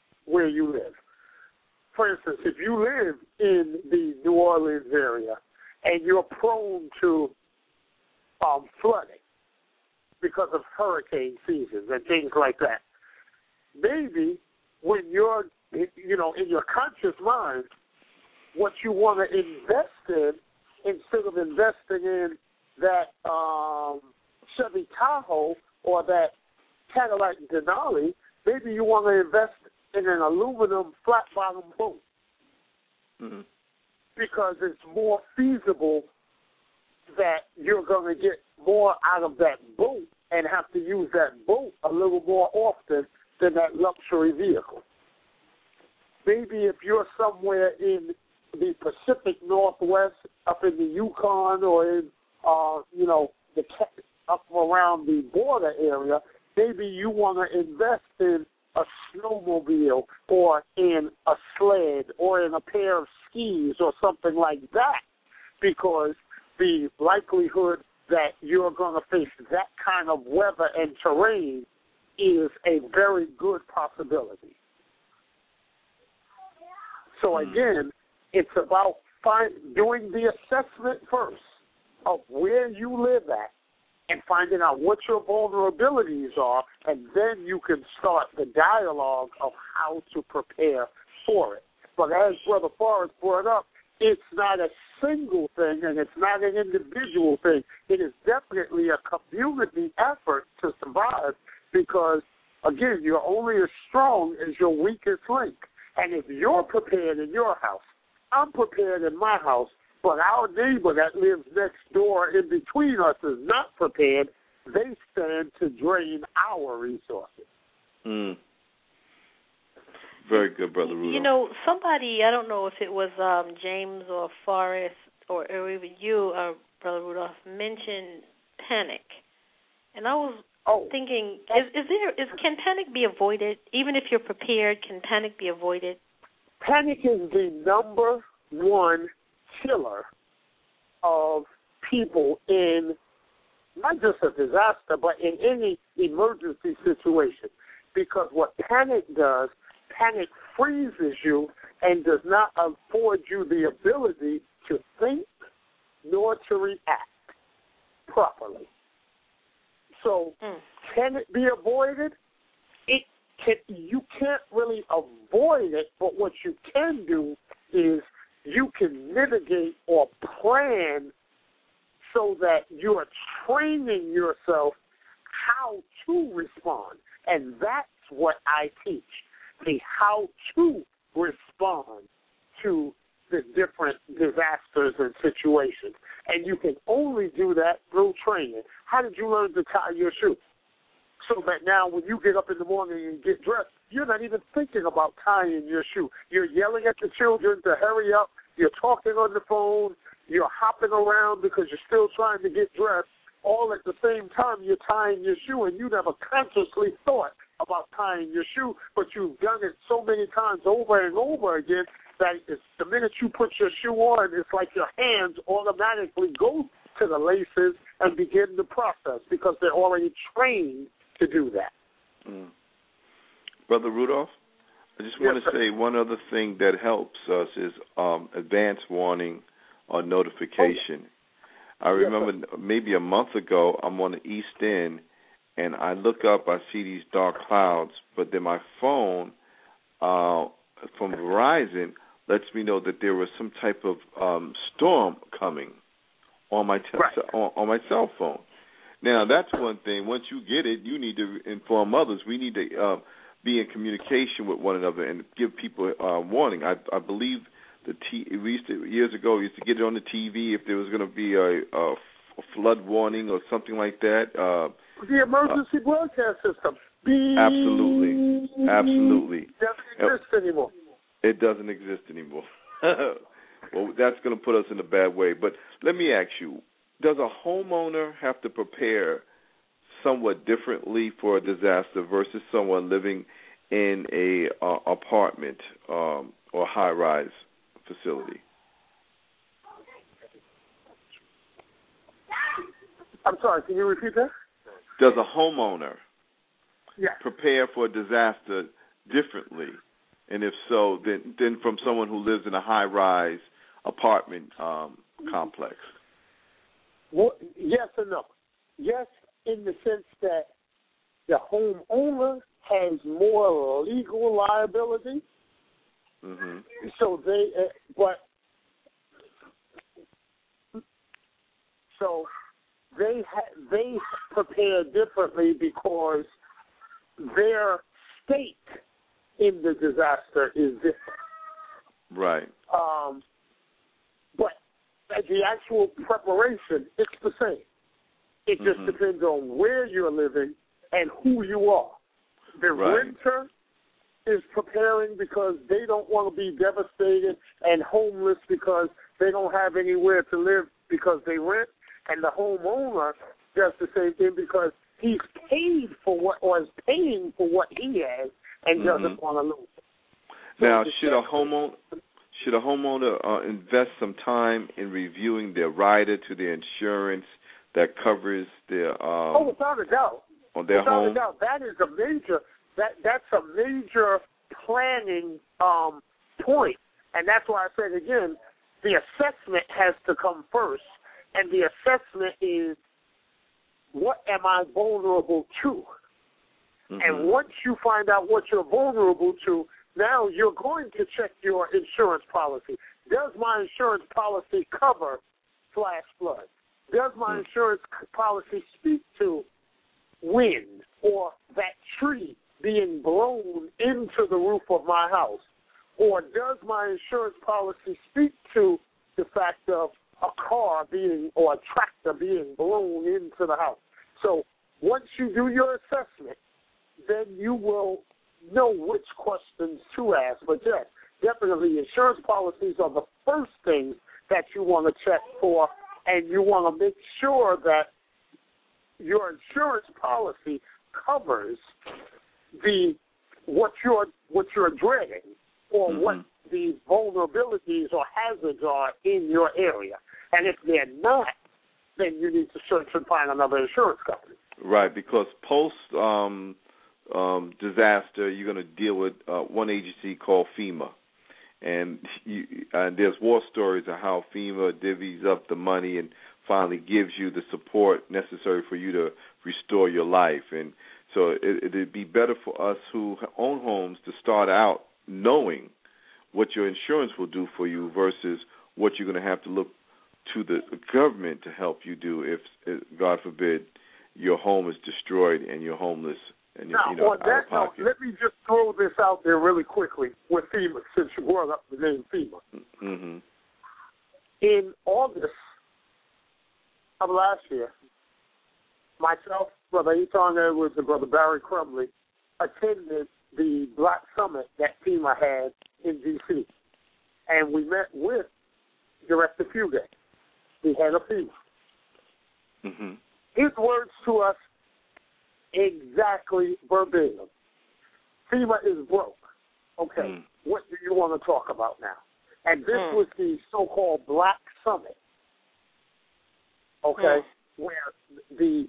For instance, if you live in the New Orleans area and you're prone to flooding because of hurricane seasons and things like that, maybe when you're, in your conscious mind, what you want to invest in, instead of investing in that Chevy Tahoe or that Cadillac Denali, maybe you want to invest in an aluminum flat-bottom boat, because it's more feasible that you're going to get more out of that boat and have to use that boat a little more often than that luxury vehicle. Maybe if you're somewhere in the Pacific Northwest, up in the Yukon or in, up around the border area, maybe you want to invest in a snowmobile or in a sled or in a pair of skis or something like that, because the likelihood that you're going to face that kind of weather and terrain is a very good possibility. So again, it's about doing the assessment first of where you live at and finding out what your vulnerabilities are, and then you can start the dialogue of how to prepare for it. But as Brother Forrest brought up, it's not a single thing and it's not an individual thing. It is definitely a community effort to survive because, again, you're only as strong as your weakest link. And if you're prepared in your house, I'm prepared in my house, but our neighbor that lives next door in between us is not prepared, they stand to drain our resources. Very good, Brother Rudolph. You know, somebody, I don't know if it was James or Forrest or even you, Brother Rudolph, mentioned panic. And I was thinking, can panic be avoided? Even if you're prepared, can panic be avoided? Panic is the number one killer of people in not just a disaster, but in any emergency situation. Because what panic does, panic freezes you and does not afford you the ability to think nor to react properly. So can it be avoided? You can't really avoid it, but what you can do is you can mitigate or plan so that you are training yourself how to respond. And that's what I teach, the how to respond to the different disasters and situations. And you can only do that through training. How did you learn to tie your shoe? So that now when you get up in the morning and get dressed, you're not even thinking about tying your shoe. You're yelling at the children to hurry up. You're talking on the phone. You're hopping around because you're still trying to get dressed. All at the same time you're tying your shoe, and you never consciously thought about tying your shoe, but you've done it so many times over and over again that the minute you put your shoe on, it's like your hands automatically go to the laces and begin the process because they're already trained to do that. Brother Rudolph, I just want to say one other thing that helps us is advance warning or notification. I remember maybe a month ago, I'm on the East End, and I look up, I see these dark clouds, but then my phone from Verizon lets me know that there was some type of storm coming on my on my cell phone. Now, that's one thing. Once you get it, you need to inform others. We need to be in communication with one another and give people warning. I believe years ago, we used to get it on the TV if there was going to be a flood warning or something like that. The emergency broadcast system. Absolutely. Doesn't exist anymore. It doesn't exist anymore. Well, that's going to put us in a bad way. But let me ask you, does a homeowner have to prepare somewhat differently for a disaster versus someone living in a apartment or high-rise facility? I'm sorry, can you repeat that? Does a homeowner prepare for a disaster differently? And if so, then from someone who lives in a high-rise apartment complex? Well, yes and no. Yes, in the sense that the homeowner has more legal liability. Mm-hmm. So they prepare differently because their stake in the disaster is different. Right. But the actual preparation, it's the same. It just depends on where you're living and who you are. The renter is preparing because they don't want to be devastated and homeless because they don't have anywhere to live because they rent. And the homeowner does the same thing because he's paid for what, or is paying for what he has and doesn't want to lose it. Now, should a homeowner invest some time in reviewing their rider to their insurance that covers their without a doubt. On their home? Without a doubt. That is a major that's a major planning point. And that's why I said again, the assessment has to come first. And the assessment is, what am I vulnerable to? And once you find out what you're vulnerable to, now you're going to check your insurance policy. Does my insurance policy cover flash flood? Does my insurance policy speak to wind or that tree being blown into the roof of my house? Or does my insurance policy speak to the fact of a car or a tractor being blown into the house? So once you do your assessment, then you will know which questions to ask. But yes, definitely insurance policies are the first things that you want to check for, and you want to make sure that your insurance policy covers what you're dreading, or what the vulnerabilities or hazards are in your area. And if they're not, then you need to search and find another insurance company. Right, because post disaster, you're going to deal with one agency called FEMA. And there's war stories of how FEMA divvies up the money and finally gives you the support necessary for you to restore your life. And so it'd be better for us who own homes to start out knowing what your insurance will do for you versus what you're going to have to look to the government to help you do if God forbid, your home is destroyed and you're homeless and you're out of pocket. Let me just throw this out there really quickly with FEMA, since you brought up the name FEMA. Mm-hmm. In August of last year, myself, Brother Eton Edwards, and Brother Barry Crumley attended the Black Summit that FEMA had in D.C., and we met with Director Fugate, the head of FEMA. Mm-hmm. His words to us exactly verbatim. FEMA is broke. Okay, what do you want to talk about now? And this was the so-called Black Summit, okay, where the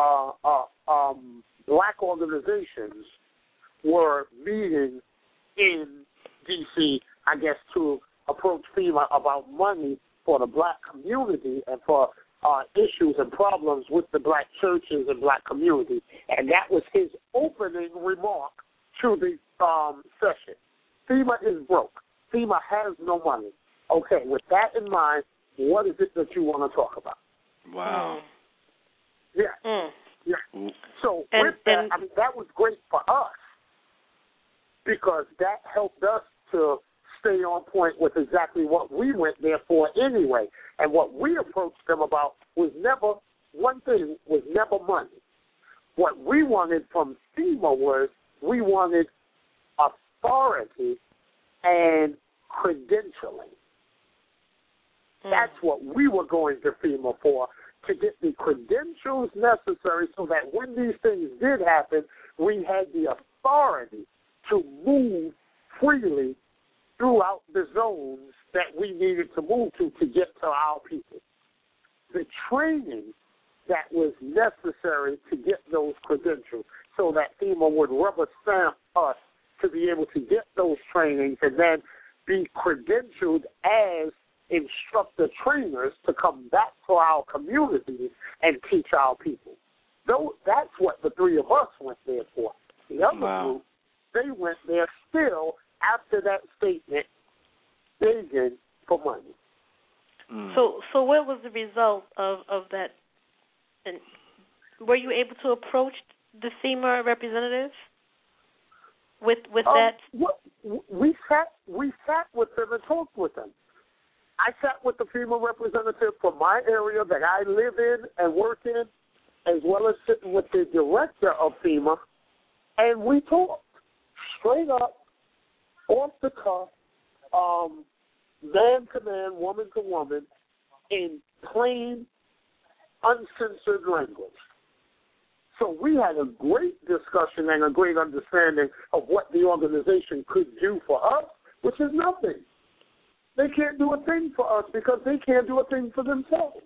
black organizations were meeting in D.C., I guess, to approach FEMA about money for the black community and for issues and problems with the black churches and black community. And that was his opening remark to the session. FEMA is broke. FEMA has no money. Okay, with that in mind, what is it that you want to talk about? Wow. Yeah. Yeah. So with that, I mean, that was great for us because that helped us to stay on point with exactly what we went there for anyway. And what we approached them about was never, one thing was never money. What we wanted from FEMA was we wanted authority and credentialing. That's what we were going to FEMA for, to get the credentials necessary so that when these things did happen, we had the authority to move freely throughout the zones that we needed to move to get to our people. The training that was necessary to get those credentials so that FEMA would rubber stamp us to be able to get those trainings and then be credentialed as instructor trainers to come back to our communities and teach our people. That's what the three of us went there for. The other group, they went there still after that statement begging for money. So what was the result of that? And were you able to approach the FEMA representatives with that? We sat with them and talked with them. I sat with the FEMA representative from my area that I live in and work in, as well as sitting with the director of FEMA, and we talked straight up, off the cuff, man to man, woman to woman, in plain, uncensored language. So we had a great discussion and a great understanding of what the organization could do for us, which is nothing. They can't do a thing for us because they can't do a thing for themselves.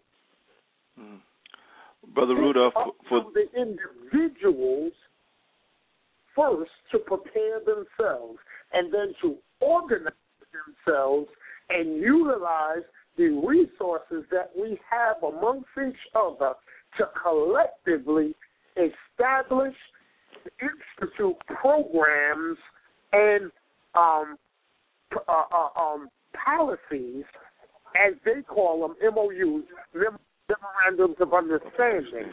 Brother Rudolph, for the individuals first to prepare themselves and then to organize themselves and utilize the resources that we have amongst each other to collectively establish, institute programs and policies, as they call them, MOUs, memorandums of understanding,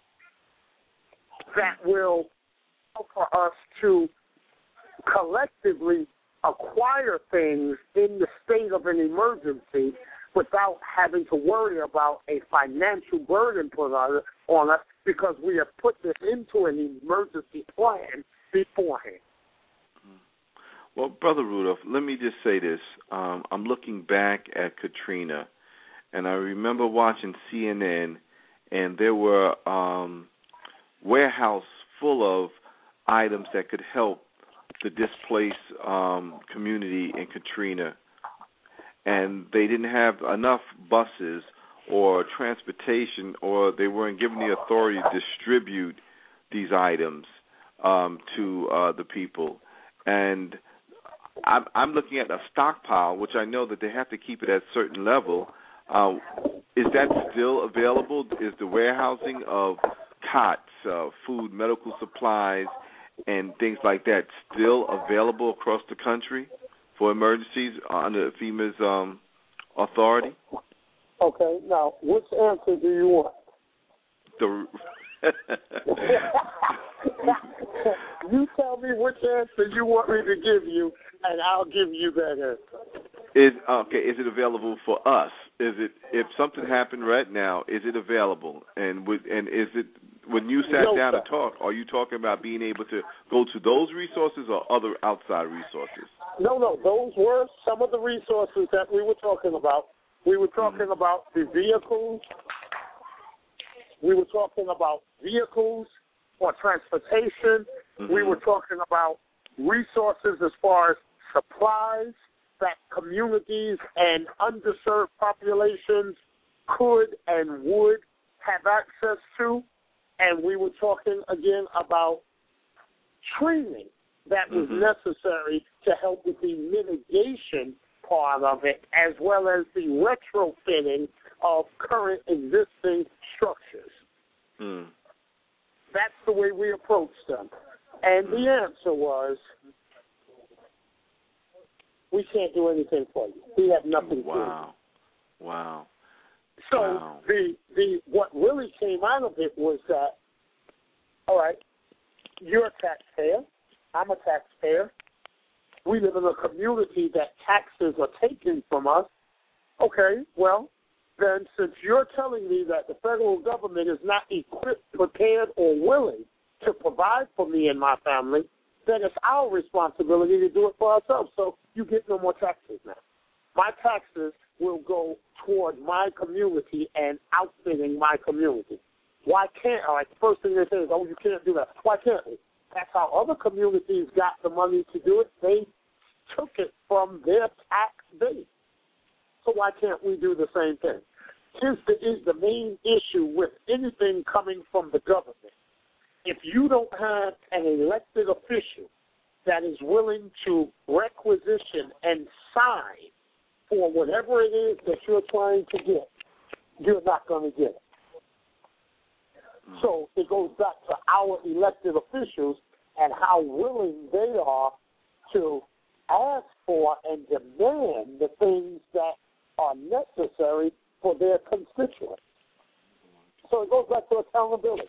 that will help for us to collectively acquire things in the state of an emergency without having to worry about a financial burden put on us because we have put this into an emergency plan beforehand. Well, Brother Rudolph, let me just say this. I'm looking back at Katrina, and I remember watching CNN, and there were warehouse full of items that could help the displaced community in Katrina. And they didn't have enough buses or transportation, or they weren't given the authority to distribute these items to the people. And I'm looking at a stockpile, which I know that they have to keep it at a certain level. Is that still available? Is the warehousing of cots, food, medical supplies, and things like that still available across the country for emergencies under FEMA's authority? Okay, now, which answer do you want? You tell me which answer you want me to give you, and I'll give you that answer. Is it available for us? Is it, if something happened right now, is it available? And is it, when you sat down to talk, are you talking about being able to go to those resources or other outside resources? No, those were some of the resources that we were talking about. We were talking about the vehicles. We were talking about vehicles or transportation. We were talking about resources as far as supplies that communities and underserved populations could and would have access to. And we were talking again about training that was necessary to help with the mitigation part of it, as well as the retrofitting of current existing structures. That's the way we approached them. And the answer was, we can't do anything for you. We have nothing for you. Wow. So the what really came out of it was that, all right, you're a taxpayer, I'm a taxpayer. We live in a community that taxes are taken from us. Okay, well, then since you're telling me that the federal government is not equipped, prepared, or willing to provide for me and my family, then it's our responsibility to do it for ourselves. So you get no more taxes now. My taxes will go toward my community and outfitting my community. Why can't I? The first thing they say is, oh, you can't do that. Why can't we? That's how other communities got the money to do it. They took it from their tax base. So why can't we do the same thing? Here's the main issue with anything coming from the government. If you don't have an elected official that is willing to requisition and sign for whatever it is that you're trying to get, you're not going to get it. So it goes back to our elected officials and how willing they are to ask for and demand the things that are necessary for their constituents. So it goes back to accountability.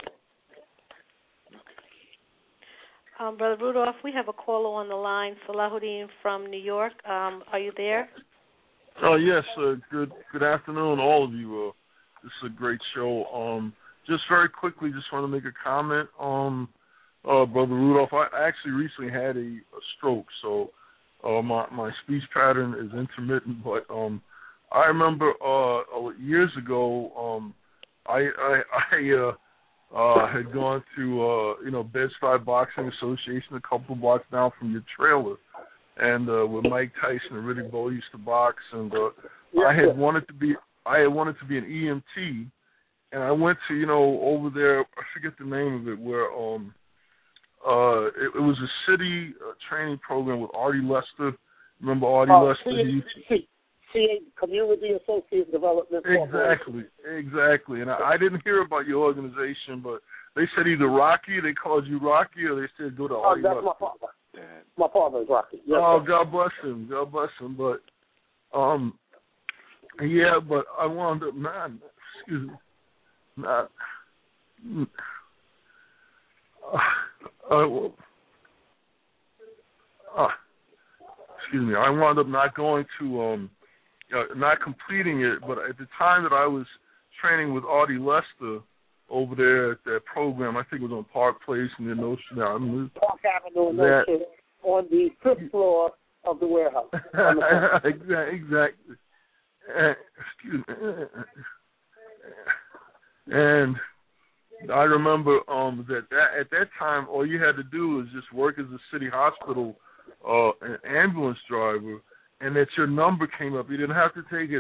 Brother Rudolph, we have a caller on the line, Salahuddin from New York. Are you there? Yes. Good afternoon, all of you. This is a great show. Just very quickly, just want to make a comment on Brother Rudolph. I actually recently had a stroke, so my speech pattern is intermittent. But I remember years ago, I had gone to Bed-Stuy Boxing Association, a couple of blocks down from your trailer, and with Mike Tyson and Riddick Bowe used to box, and I had wanted to be an EMT, and I went to over there, I forget the name of it, where it was a city training program with Artie Lester. Remember Artie Lester? Community Associate Development. Exactly. And I didn't hear about your organization, but they said either Rocky, they called you Rocky, or they said go to Artie Lester. That's my father. My father is Rocky. Yes, God bless him. God bless him. But but I wound up I wound up not going to not completing it, but at the time that I was training with Artie Lester, over there at that program. I think it was on Park Place in the Notion. Park Avenue in Notion, on the 5th floor of the warehouse. Exactly. Excuse me. And I remember that at that time, all you had to do was just work as a city hospital an ambulance driver, and that your number came up. You didn't have to take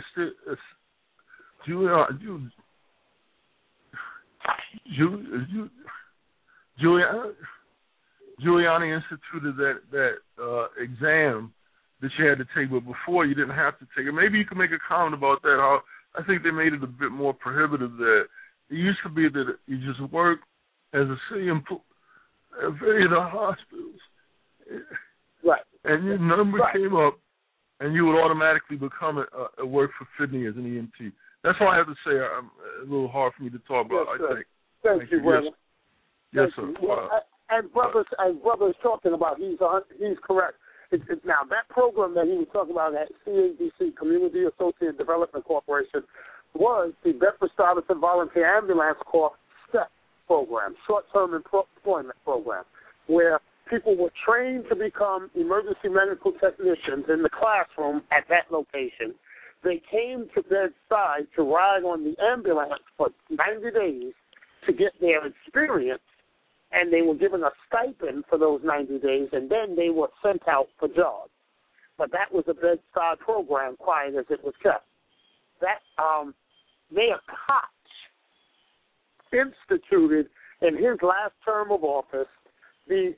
Giuliani instituted that exam that you had to take, but before you didn't have to take it. Maybe you could make a comment about that. How I think they made it a bit more prohibitive. That it used to be that you just work as a city employee at the hospitals, right? And your number came up, and you would automatically become a work for Fidney as an EMT. That's why I have to say I'm a little hard for me to talk about. Yes, I think. Thank you, brother. Yes, sir. Well, and brothers talking about, he's correct. Now, that program that he was talking about at CADC, Community Associate Development Corporation, was the Bedford-Stuyvesant Volunteer Ambulance Corps STEP program, short-term employment program, where people were trained to become emergency medical technicians in the classroom at that location. They came to bedside to ride on the ambulance for 90 days to get their experience, and they were given a stipend for those 90 days, and then they were sent out for jobs. But that was a bedside program, quiet as it was kept. That Mayor Koch instituted in his last term of office the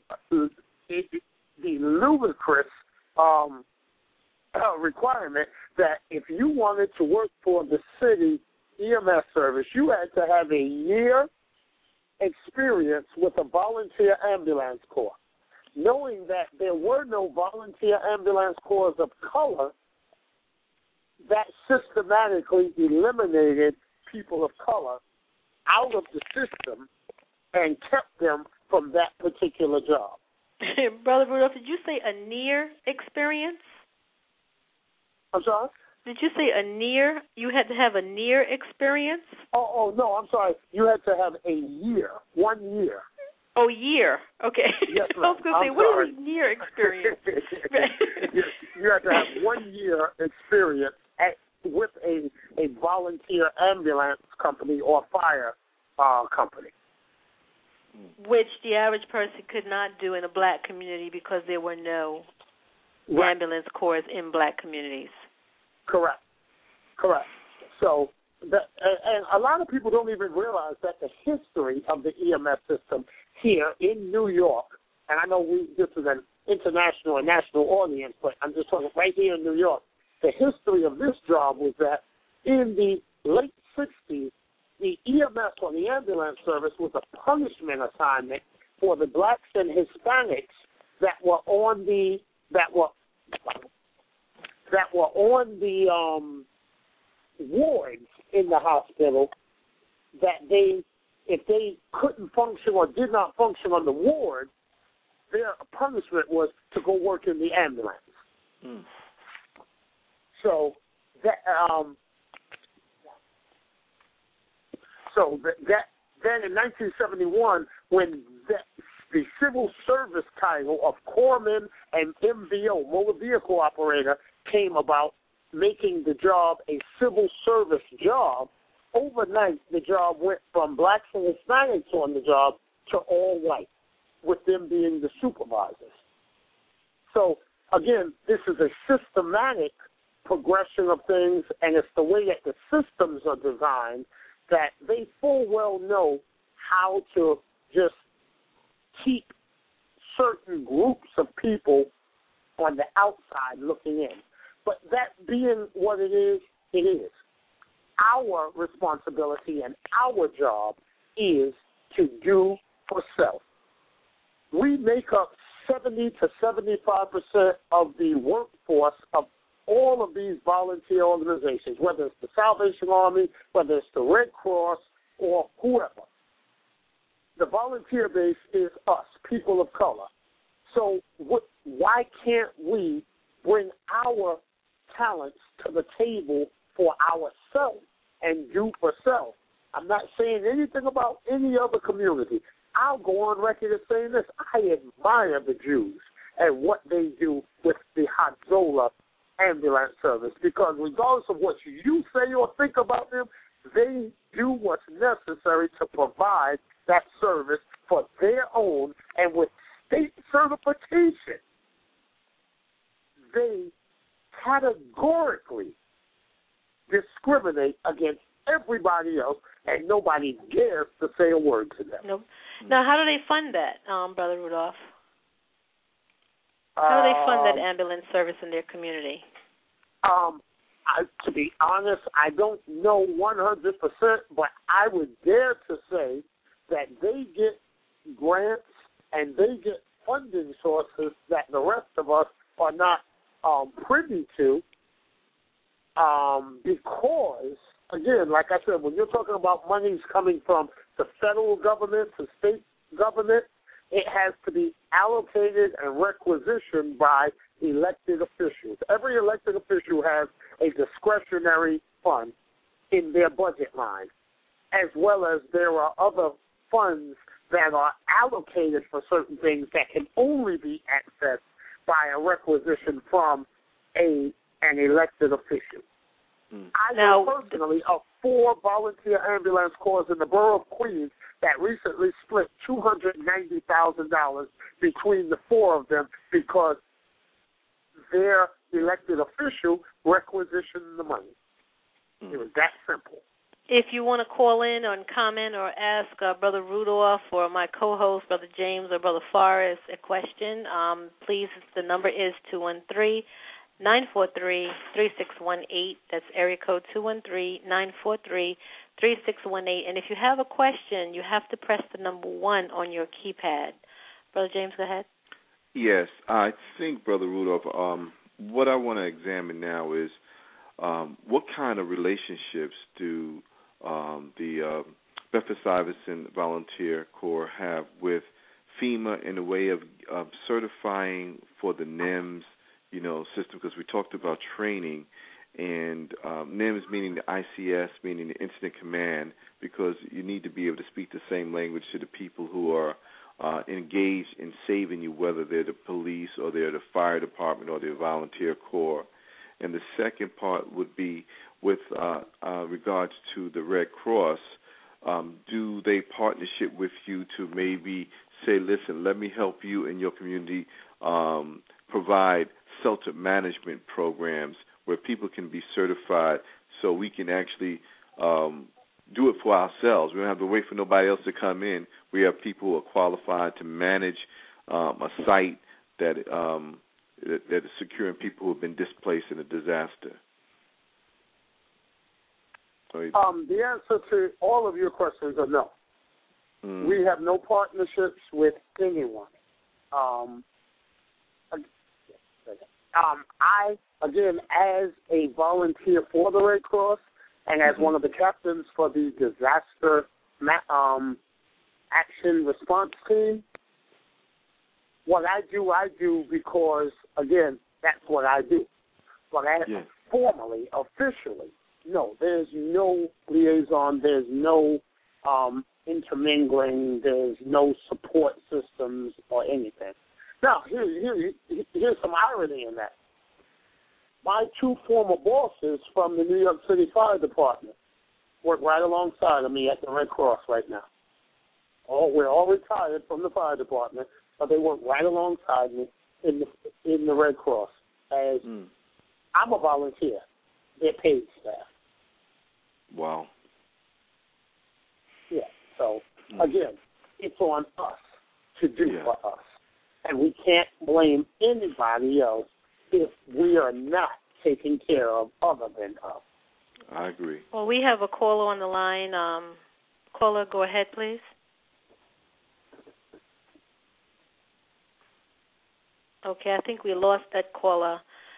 ludicrous requirement that if you wanted to work for the city EMS service, you had to have a year experience with a volunteer ambulance corps. Knowing that there were no volunteer ambulance corps of color, that systematically eliminated people of color out of the system and kept them from that particular job. Brother Rudolph, did you say a near experience? I'm sorry? Did you say a near? You had to have a near experience? Oh, no, I'm sorry. You had to have a year, 1 year. Oh, year. Okay. Yes, I was going to say, what is a near experience? You had to have 1 year experience with a volunteer ambulance company or fire company. Which the average person could not do in a black community because there were no ambulance corps in black communities. Correct. So, and a lot of people don't even realize that the history of the EMS system here in New York, and I know this is an international and national audience, but I'm just talking right here in New York, the history of this job was that in the late 60s, the EMS or the ambulance service was a punishment assignment for the blacks and Hispanics that were on the wards in the hospital, that if they couldn't function or did not function on the ward, their punishment was to go work in the ambulance. So that then in 1971, when the civil service title of corpsman and MVO, motor vehicle operator, came about, making the job a civil service job, overnight the job went from blacks and Hispanics on the job to all white, with them being the supervisors. So, again, this is a systematic progression of things, and it's the way that the systems are designed that they full well know how to just keep certain groups of people on the outside looking in. But that being what it is, it is. Our responsibility and our job is to do for self. We make up 70 to 75% of the workforce of all of these volunteer organizations, whether it's the Salvation Army, whether it's the Red Cross, or whoever. The volunteer base is us, people of color. So why can't we bring our talents to the table for ourselves and do for self I'm not saying anything about any other community. I'll go on record as saying this. I admire the Jews and what they do with the Hatzolah ambulance service, because regardless of what you say or think about them, they do what's necessary to provide that service for their own, and with state certification, they categorically discriminate against everybody else, and nobody dares to say a word to them. Nope. Now, how do they fund that, Brother Rudolph? How do they fund that ambulance service in their community? To be honest, I don't know 100%, but I would dare to say that they get grants and they get funding sources that the rest of us are not privy to, because, again, like I said, when you're talking about monies coming from the federal government to state government, it has to be allocated and requisitioned by elected officials. Every elected official has a discretionary fund in their budget line, as well as there are other funds that are allocated for certain things that can only be accessed by a requisition from an elected official. I know personally of 4 volunteer ambulance corps in the borough of Queens that recently split $290,000 between the 4 of them because their elected official requisitioned the money. It was that simple. If you want to call in and comment or ask Brother Rudolph or my co-host, Brother James or Brother Forrest, a question, please, the number is 213-943-3618. That's area code 213-943-3618. And if you have a question, you have to press the number 1 on your keypad. Brother James, go ahead. Yes, I think, Brother Rudolph, what I want to examine now is what kind of relationships do the Bedford-Stuyvesant Volunteer Corps have with FEMA in a way of certifying for the NIMS, system, because we talked about training, and NIMS meaning the ICS, meaning the Incident Command, because you need to be able to speak the same language to the people who are engaged in saving you, whether they're the police or they're the fire department or the volunteer corps. And the second part would be with regards to the Red Cross. Do they partnership with you to maybe say, listen, let me help you in your community provide shelter management programs where people can be certified so we can actually do it for ourselves. We don't have to wait for nobody else to come in. We have people who are qualified to manage a site that is securing people who have been displaced in a disaster. The answer to all of your questions are no. We have no partnerships with anyone. I, again, as a volunteer for the Red Cross and as one of the captains for the disaster action response team, what I do because, again, that's what I do. But formally, officially, no, there's no liaison, there's no intermingling, there's no support systems or anything. Now, here's some irony in that. My 2 former bosses from the New York City Fire Department work right alongside of me at the Red Cross right now. We're all retired from the fire department, but they work right alongside me in the Red Cross. As I'm a volunteer, they're paid staff. Wow. Yeah. So again, it's on us to do for us. And we can't blame anybody else if we are not taken care of other than us. I agree. Well, we have a caller on the line. Caller, go ahead, please. Okay, I think we lost that caller.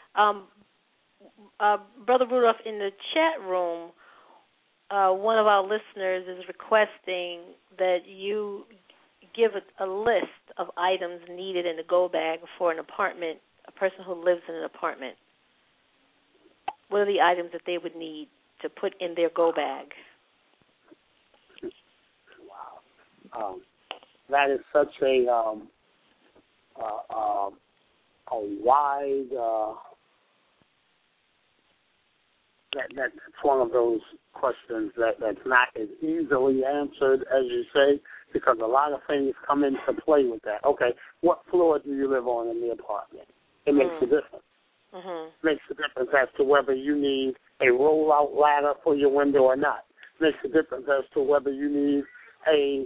Brother Rudolph, in the chat room, one of our listeners is requesting that you give a list of items needed in the go bag for an apartment, a person who lives in an apartment. What are the items that they would need to put in their go bag? That is such a wide. That's one of those questions that's not as easily answered as you say, because a lot of things come into play with that. Okay, what floor do you live on in the apartment? It makes a difference. Makes a difference as to whether you need a roll-out ladder for your window or not. Makes a difference as to whether you need a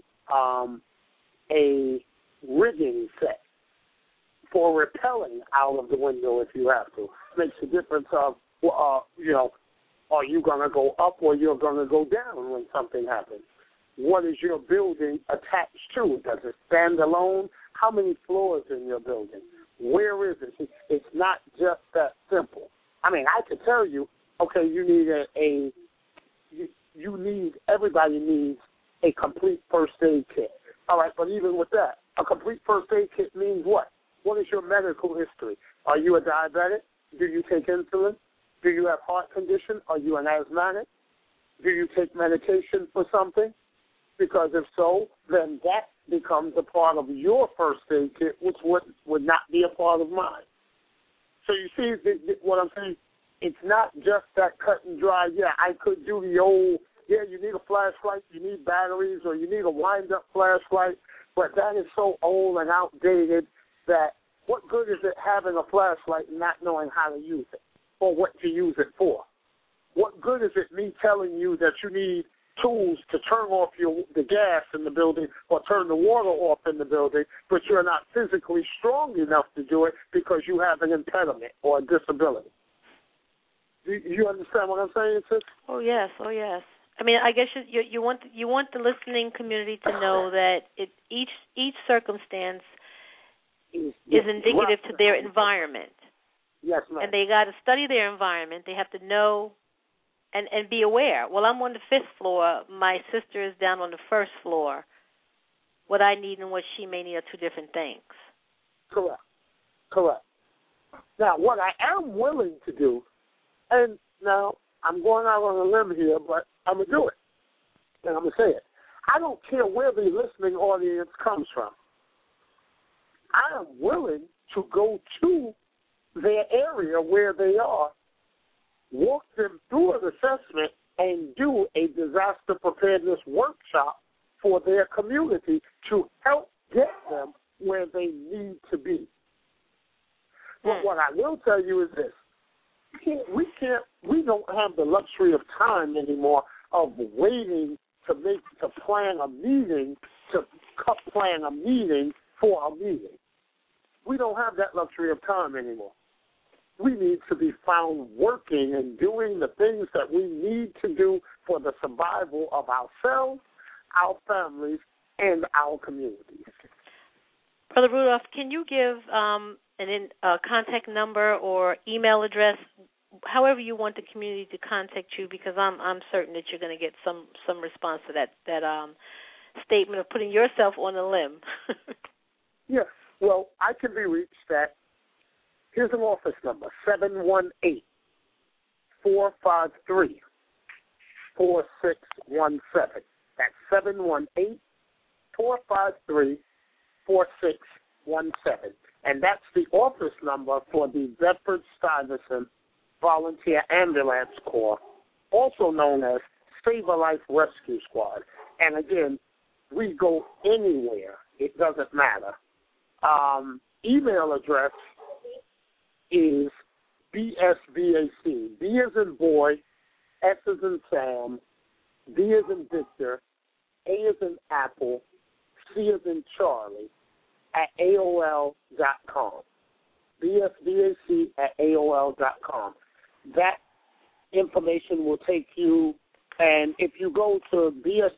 rigging set for repelling out of the window if you have to. Makes a difference of, are you going to go up or you're going to go down when something happens? What is your building attached to? Does it stand alone? How many floors in your building? Where is it? It's not just that simple. I mean, I could tell you, okay, everybody needs a complete first aid kit. All right, but even with that, a complete first aid kit means what? What is your medical history? Are you a diabetic? Do you take insulin? Do you have heart condition? Are you an asthmatic? Do you take medication for something? Because if so, then that becomes a part of your first aid kit, which would not be a part of mine. So you see what I'm saying? It's not just that cut and dry, I could do the old, you need a flashlight, you need batteries, or you need a wind-up flashlight, but that is so old and outdated that what good is it having a flashlight and not knowing how to use it or what to use it for? What good is it me telling you that you need tools to turn off the gas in the building or turn the water off in the building, but you're not physically strong enough to do it because you have an impediment or a disability? Do you understand what I'm saying, sis? Oh yes. I mean, I guess you want the listening community to know that each circumstance is indicative to their environment. Yes, ma'am. And they got to study their environment. They have to know and be aware. Well, I'm on the 5th floor. My sister is down on the 1st floor. What I need and what she may need are two different things. Correct. Now, what I am willing to do, and now I'm going out on a limb here, but I'm going to do it. And I'm going to say it. I don't care where the listening audience comes from. I am willing to go to their area where they are, walk them through an assessment, and do a disaster preparedness workshop for their community to help get them where they need to be. But what I will tell you is this. We don't have the luxury of time anymore of waiting to plan a meeting for a meeting. We don't have that luxury of time anymore. We need to be found working and doing the things that we need to do for the survival of ourselves, our families, and our communities. Brother Rudolph, can you give a contact number or email address, however you want the community to contact you, because I'm certain that you're going to get some response to that statement of putting yourself on a limb. Yes. Well, I can be reached at, here's an office number, 718-453-4617. That's 718-453-4617. And that's the office number for the Bedford-Stuyvesant Volunteer Ambulance Corps, also known as Save a Life Rescue Squad. And again, we go anywhere. It doesn't matter. Email address is BSVAC. B as in boy, S as in Sam, V as in Victor, A as in Apple, C as in Charlie, at AOL.com. BSVAC at AOL.com. That information will take you, and if you go to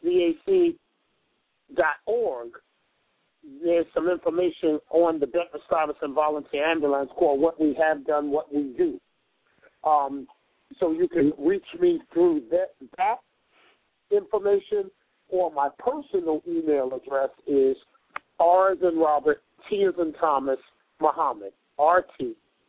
BSVAC.org, there's some information on the Bedford-Stuyvesant Volunteer Ambulance Corps, what we have done, what we do. So you can reach me through that information, or my personal email address is R as in Robert, T as in Thomas, Muhammad,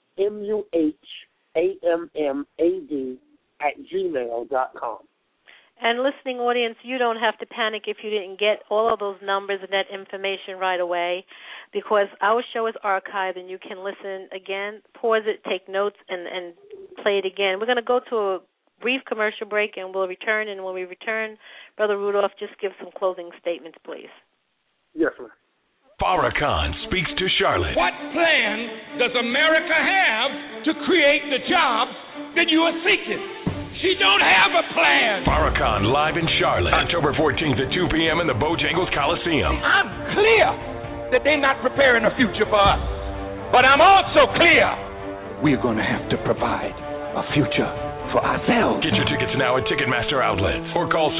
RTMUHAMMAD @gmail.com. And listening audience, you don't have to panic if you didn't get all of those numbers and that information right away, because our show is archived and you can listen again, pause it, take notes, and play it again. We're going to go to a brief commercial break and we'll return. And when we return, Brother Rudolph, just give some closing statements, please. Yes, sir. Farrakhan speaks to Charlotte. What plan does America have to create the jobs that you are seeking? She don't have a plan. Farrakhan live in Charlotte, October 14th at 2 p.m. in the Bojangles Coliseum. I'm clear that they're not preparing a future for us. But I'm also clear we're going to have to provide a future for ourselves. Get your tickets now at Ticketmaster outlets or call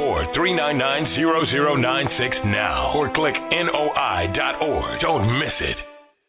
704-399-0096 now or click NOI.org. Don't miss it.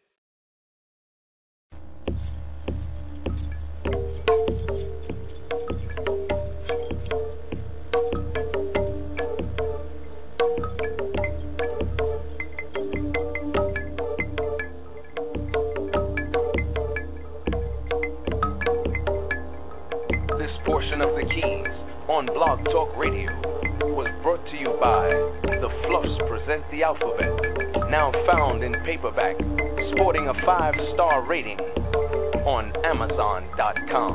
Portion of the Keys on Blog Talk Radio was brought to you by The Fluffs Present the Alphabet, now found in paperback, sporting a 5-star rating on Amazon.com.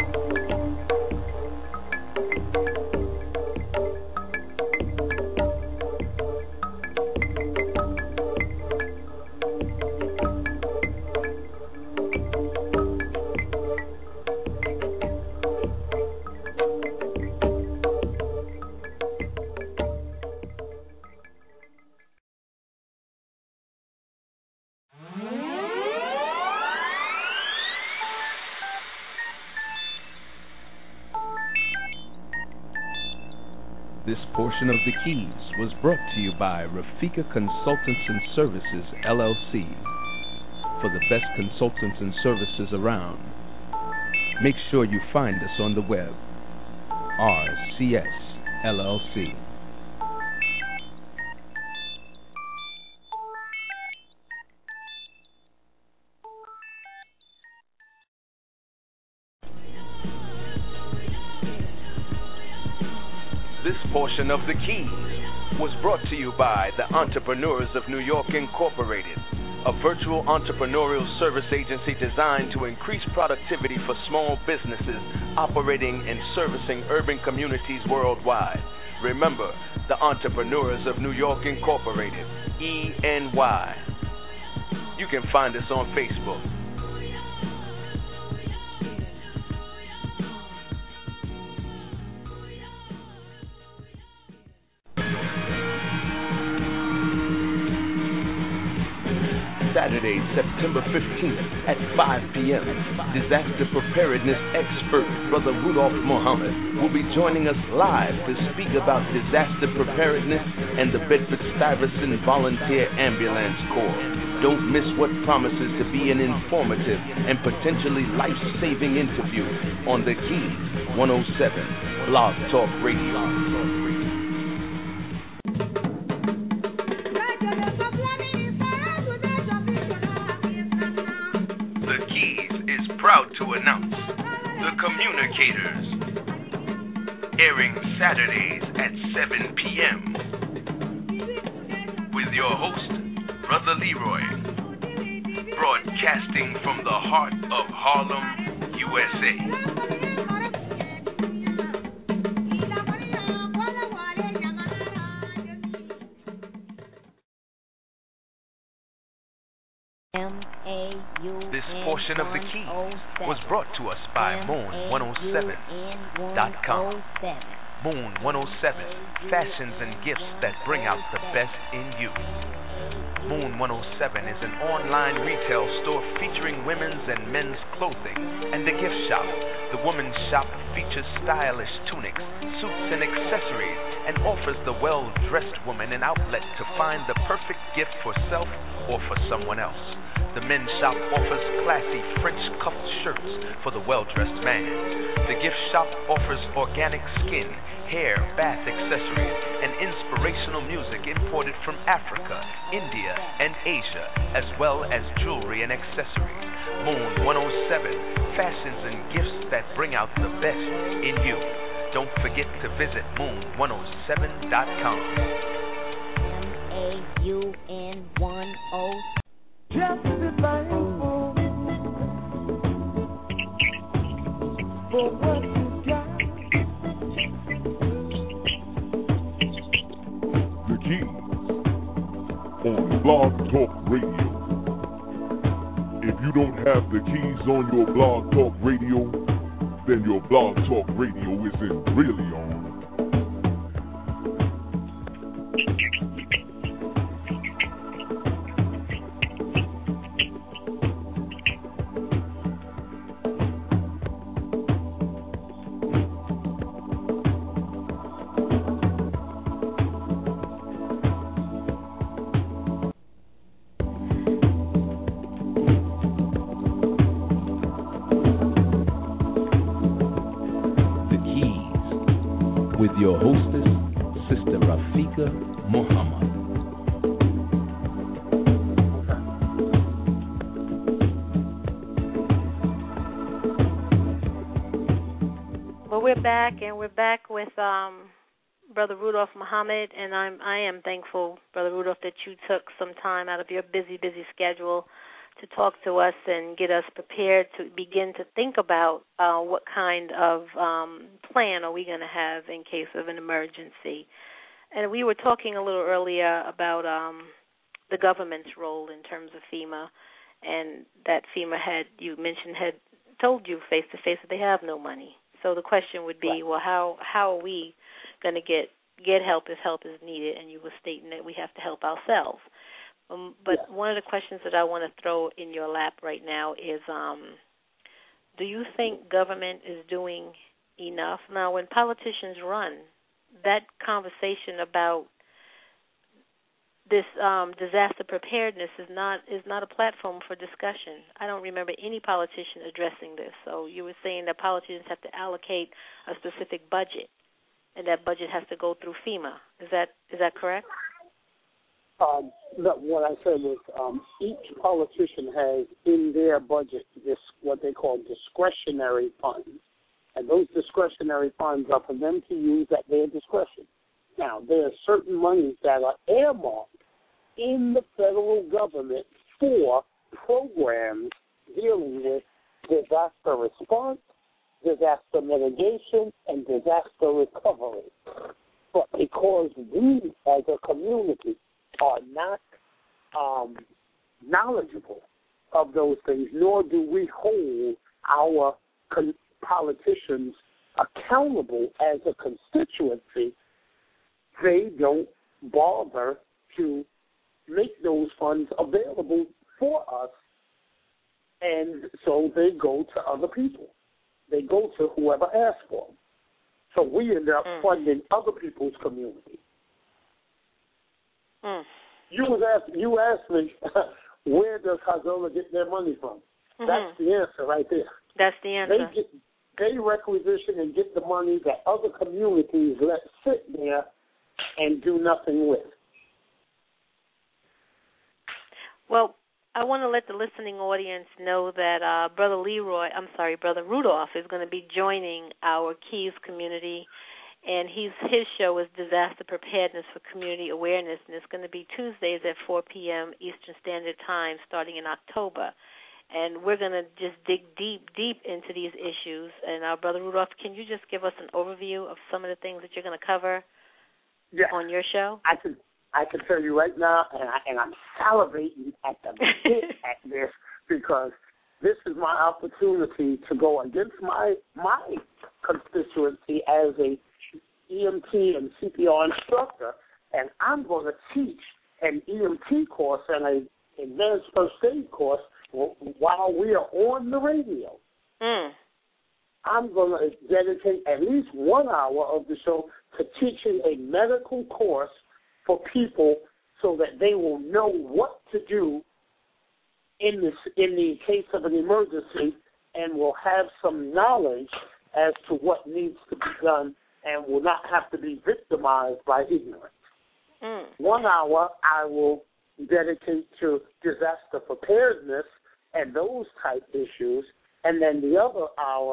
This portion of the Keys was brought to you by Rafika Consultants and Services, LLC. For the best consultants and services around, make sure you find us on the web, RCS LLC. This portion of the Keys was brought to you by the Entrepreneurs of New York Incorporated, a virtual entrepreneurial service agency designed to increase productivity for small businesses operating and servicing urban communities worldwide. Remember, the Entrepreneurs of New York Incorporated, ENY. You can find us on Facebook. Saturday, September 15th at 5 p.m. Disaster preparedness expert Brother Rudolph Muhammad will be joining us live to speak about disaster preparedness and the Bedford-Stuyvesant Volunteer Ambulance Corps. Don't miss what promises to be an informative and potentially life-saving interview on the Keys 107 Blog Talk Radio. Proud to announce The Communicators, airing Saturdays at 7 p.m. with your host, Brother Leroy, broadcasting from the heart of Harlem, USA. This portion of the Keys was brought to us by Moon107.com. Moon 107, fashions and gifts that bring out the best in you. Moon 107 is an online retail store featuring women's and men's clothing and the gift shop. The women's shop features stylish tunics, suits, and accessories, and offers the well-dressed woman an outlet to find the perfect gift for self or for someone else. The men's shop offers classy French cuffed shirts for the well-dressed man. The gift shop offers organic skin, hair, bath accessories, and inspirational music imported from Africa, India, and Asia, as well as jewelry and accessories. Moon 107, fashions and gifts that bring out the best in you. Don't forget to visit moon107.com. MAUN10. Just be thankful for what you got. The Keys on Blog Talk Radio. If you don't have the keys on your Blog Talk Radio, then your Blog Talk Radio isn't really on. Your hostess, Sister Rafika Muhammad. Well, we're back, and we're back with Brother Rudolph Muhammad, and I am thankful, Brother Rudolph, that you took some time out of your busy schedule to talk to us and get us prepared to begin to think about what kind of plan are we going to have in case of an emergency. And we were talking a little earlier about the government's role in terms of FEMA, and that FEMA had told you face-to-face that they have no money. So the question would be, well, how are we going to get help if help is needed? And you were stating that we have to help ourselves. But one of the questions that I want to throw in your lap right now is, do you think government is doing enough? Now, when politicians run, that conversation about this disaster preparedness is not a platform for discussion. I don't remember any politician addressing this. So you were saying that politicians have to allocate a specific budget, and that budget has to go through FEMA. Is that correct? No, what I said was each politician has in their budget this what they call discretionary funds, and those discretionary funds are for them to use at their discretion. Now, there are certain monies that are earmarked in the federal government for programs dealing with disaster response, disaster mitigation, and disaster recovery. But because we as a community are not knowledgeable of those things, nor do we hold our politicians accountable as a constituency, they don't bother to make those funds available for us, and so they go to other people. They go to whoever asks for them. So we end up funding other people's community. You asked me, where does Hazola get their money from? That's the answer right there. That's the answer. They requisition and get the money that other communities let sit there and do nothing with. Well, I want to let the listening audience know that Brother Rudolph is going to be joining our Keys community, and his show is Disaster Preparedness for Community Awareness, and it's going to be Tuesdays at 4 p.m. Eastern Standard Time starting in October. And we're going to just dig deep into these issues. And Brother Rudolph, can you just give us an overview of some of the things that you're going to cover on your show? I can tell you right now, and I'm salivating at the bit at this, because this is my opportunity to go against my constituency as a EMT and CPR instructor, and I'm going to teach an EMT course and an advanced first aid course while we are on the radio. I'm going to dedicate at least 1 hour of the show to teaching a medical course for people so that they will know what to do in the case of an emergency, and will have some knowledge as to what needs to be done and will not have to be victimized by ignorance. 1 hour I will dedicate to disaster preparedness and those type issues, and then the other hour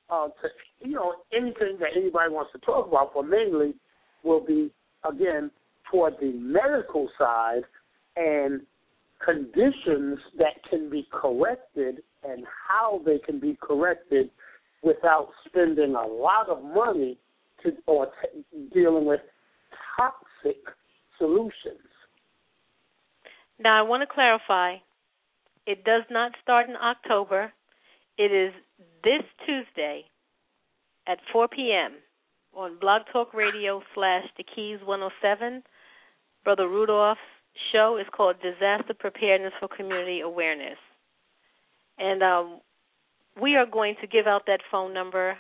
to anything that anybody wants to talk about, but mainly will be, again, toward the medical side and conditions that can be corrected and how they can be corrected without spending a lot of money dealing with toxic solutions. Now, I want to clarify, it does not start in October. It is this Tuesday at 4 p.m. on Blog Talk Radio / The Keys 107. Brother Rudolph's show is called Disaster Preparedness for Community Awareness. And we are going to give out that phone number,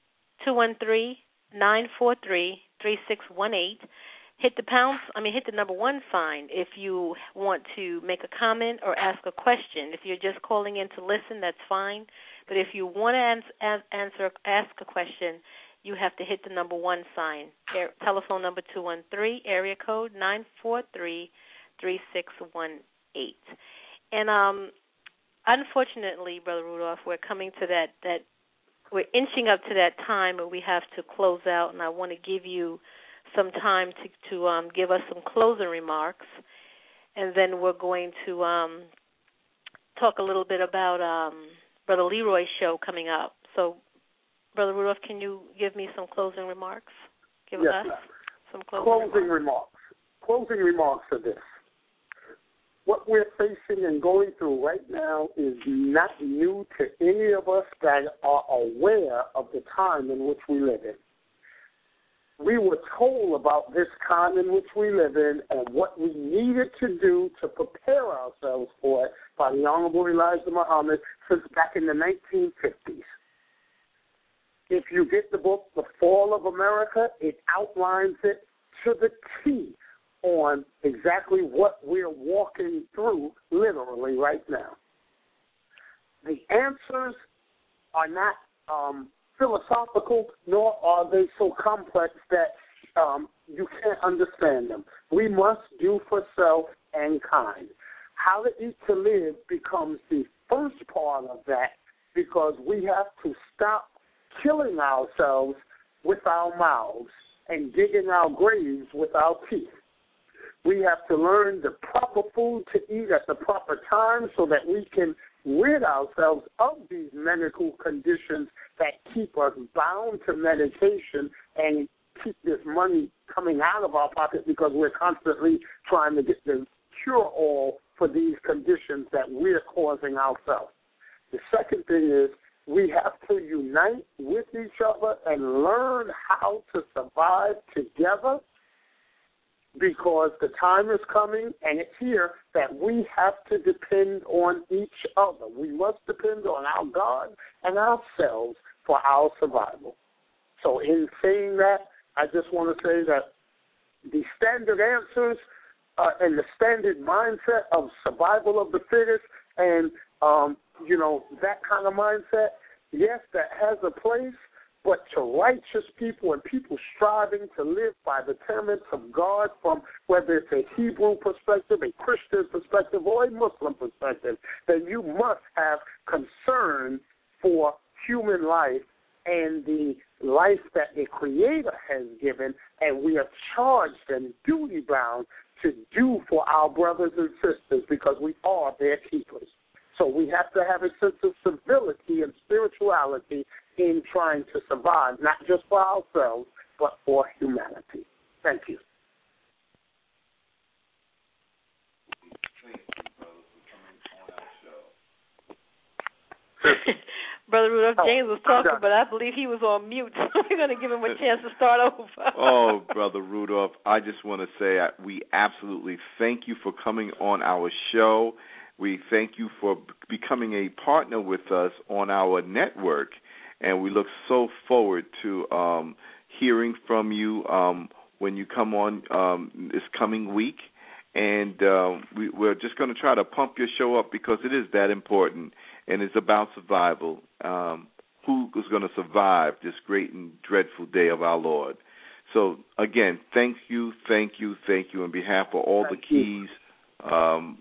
213-943-3618. Hit the number 1 sign if you want to make a comment or ask a question. If you're just calling in to listen, that's fine. But if you want to ask a question, you have to hit the number 1 sign. Telephone number 213, area code 943-3618. And unfortunately, Brother Rudolph, we're coming to that we're inching up to that time where we have to close out, and I want to give you some time to give us some closing remarks, and then we're going to talk a little bit about Brother Leroy's show coming up. So, Brother Rudolph, can you give me some closing remarks? Give us some closing remarks. Closing remarks are this. What we're facing and going through right now is not new to any of us that are aware of the time in which we live in. We were told about this time in which we live in and what we needed to do to prepare ourselves for it by the Honorable Elijah Muhammad since back in the 1950s. If you get the book, The Fall of America, it outlines it to the T on exactly what we're walking through literally right now. The answers are not philosophical, nor are they so complex that you can't understand them. We must do for self and kind. How to eat to live becomes the first part of that, because we have to stop killing ourselves with our mouths and digging our graves with our teeth. We have to learn the proper food to eat at the proper time so that we can rid ourselves of these medical conditions that keep us bound to medication and keep this money coming out of our pocket because we're constantly trying to get the cure-all for these conditions that we're causing ourselves. The second thing is we have to unite with each other and learn how to survive together, because the time is coming, and it's here, that we have to depend on each other. We must depend on our God and ourselves for our survival. So in saying that, I just want to say that the standard answers and the standard mindset of survival of the fittest and, that kind of mindset, yes, that has a place, but to righteous people and people striving to live by the tenets of God from whether it's a Hebrew perspective, a Christian perspective, or a Muslim perspective, then you must have concern for human life and the life that the Creator has given, and we are charged and duty-bound to do for our brothers and sisters because we are their keepers. So we have to have a sense of civility and spirituality in trying to survive, not just for ourselves, but for humanity. Thank you. Brother Rudolph James was talking, but I believe he was on mute, so we're going to give him a chance to start over. Oh, Brother Rudolph, I just want to say we absolutely thank you for coming on our show. We thank you for becoming a partner with us on our network, and we look so forward to hearing from you when you come on this coming week. And we're just going to try to pump your show up because it is that important, and it's about survival. Who is going to survive this great and dreadful day of our Lord? So, again, thank you on behalf of all the Keys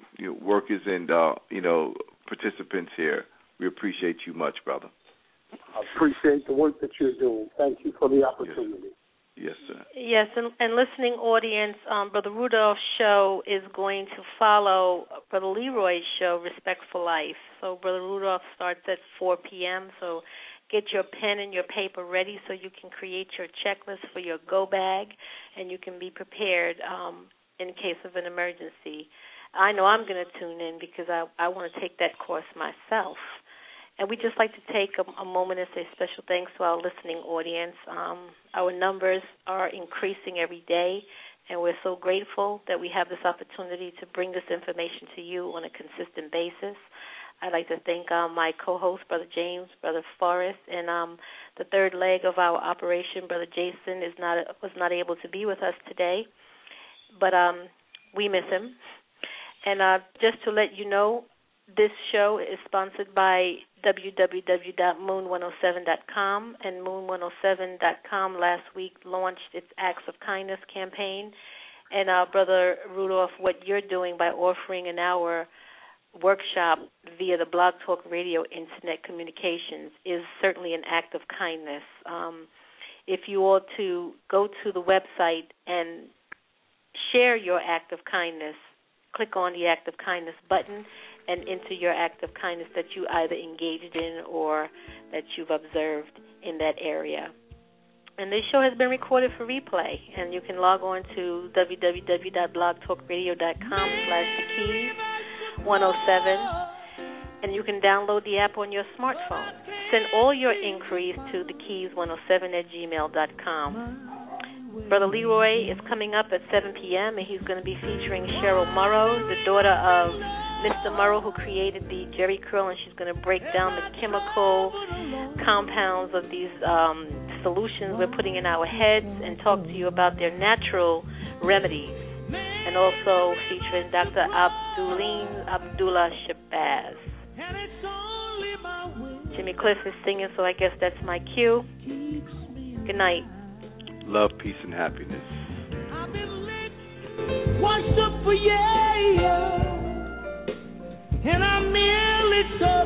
workers and participants here. We appreciate you much, brother. I appreciate the work that you're doing. Thank you for the opportunity. Yes, sir. Yes, and listening audience, Brother Rudolph's show is going to follow Brother Leroy's show, Respect for Life. So Brother Rudolph starts at 4 p.m., so get your pen and your paper ready so you can create your checklist for your go bag, and you can be prepared in case of an emergency. I know I'm going to tune in because I want to take that course myself. And we'd just like to take a moment and say special thanks to our listening audience. Our numbers are increasing every day, and we're so grateful that we have this opportunity to bring this information to you on a consistent basis. I'd like to thank my co-host, Brother James, Brother Forrest, and the third leg of our operation, Brother Jason, was not able to be with us today, but we miss him. And just to let you know, this show is sponsored by www.moon107.com, and moon107.com last week launched its Acts of Kindness campaign. And Brother Rudolph, what you're doing by offering an hour workshop via the Blog Talk Radio Internet Communications is certainly an act of kindness. If you ought to go to the website and share your act of kindness, click on the Act of Kindness button and enter your act of kindness that you either engaged in or that you've observed in that area. And this show has been recorded for replay, and you can log on to www.blogtalkradio.com/thekeys107, and you can download the app on your smartphone. Send all your inquiries to thekeys107@gmail.com. Brother Leroy is coming up at 7 p.m., and he's going to be featuring Cheryl Morrow, the daughter of Mr. Morrow, who created the Jerry Curl, and she's going to break down the chemical compounds of these solutions we're putting in our heads and talk to you about their natural remedies. And also featuring Dr. Abdullah Shabazz. Jimmy Cliff is singing, so I guess that's my cue. Good night. Love, peace, and happiness. Washed up for yeah, and I merely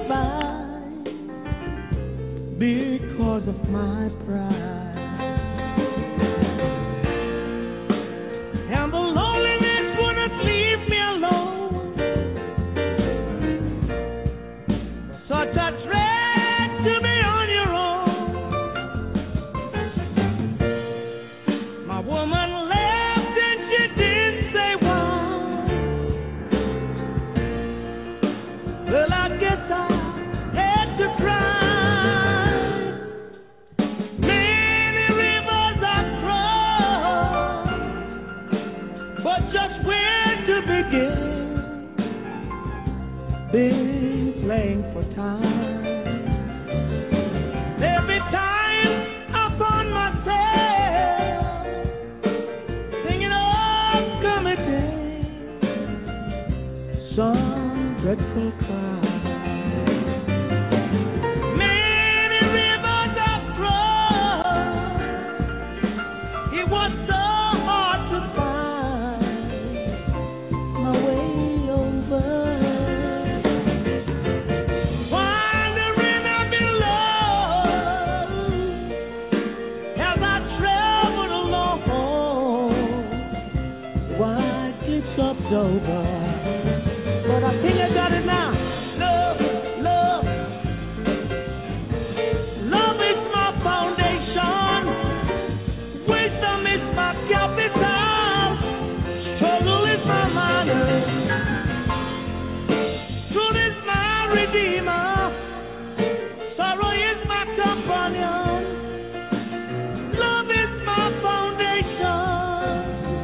survived because of my pride. And the loneliness wouldn't leave me alone. Such a drag to be on your own. My woman left and she didn't say why. Well, I guess I had to cry. Many rivers I crossed, but just where to begin? Been playing for time. Every time I find myself singing "Oh, come a day," some dreadful cry. Many rivers I crossed, it was so hard to find my way over. Wandering I've been lost as I traveled along. Why it's up over? But I think I got it now. Love, love, love is my foundation. Wisdom is my capital. Struggle is my minor. Truth is my redeemer. Sorrow is my companion. Love is my foundation.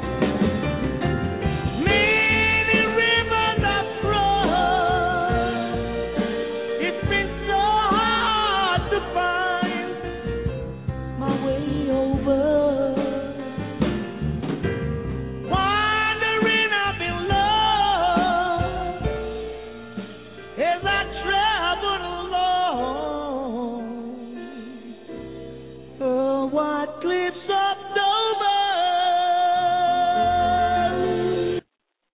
Many rivers I've crossed. It's been so hard to find my way over. Wandering I've been lost as I traveled along. Oh, what cliffs are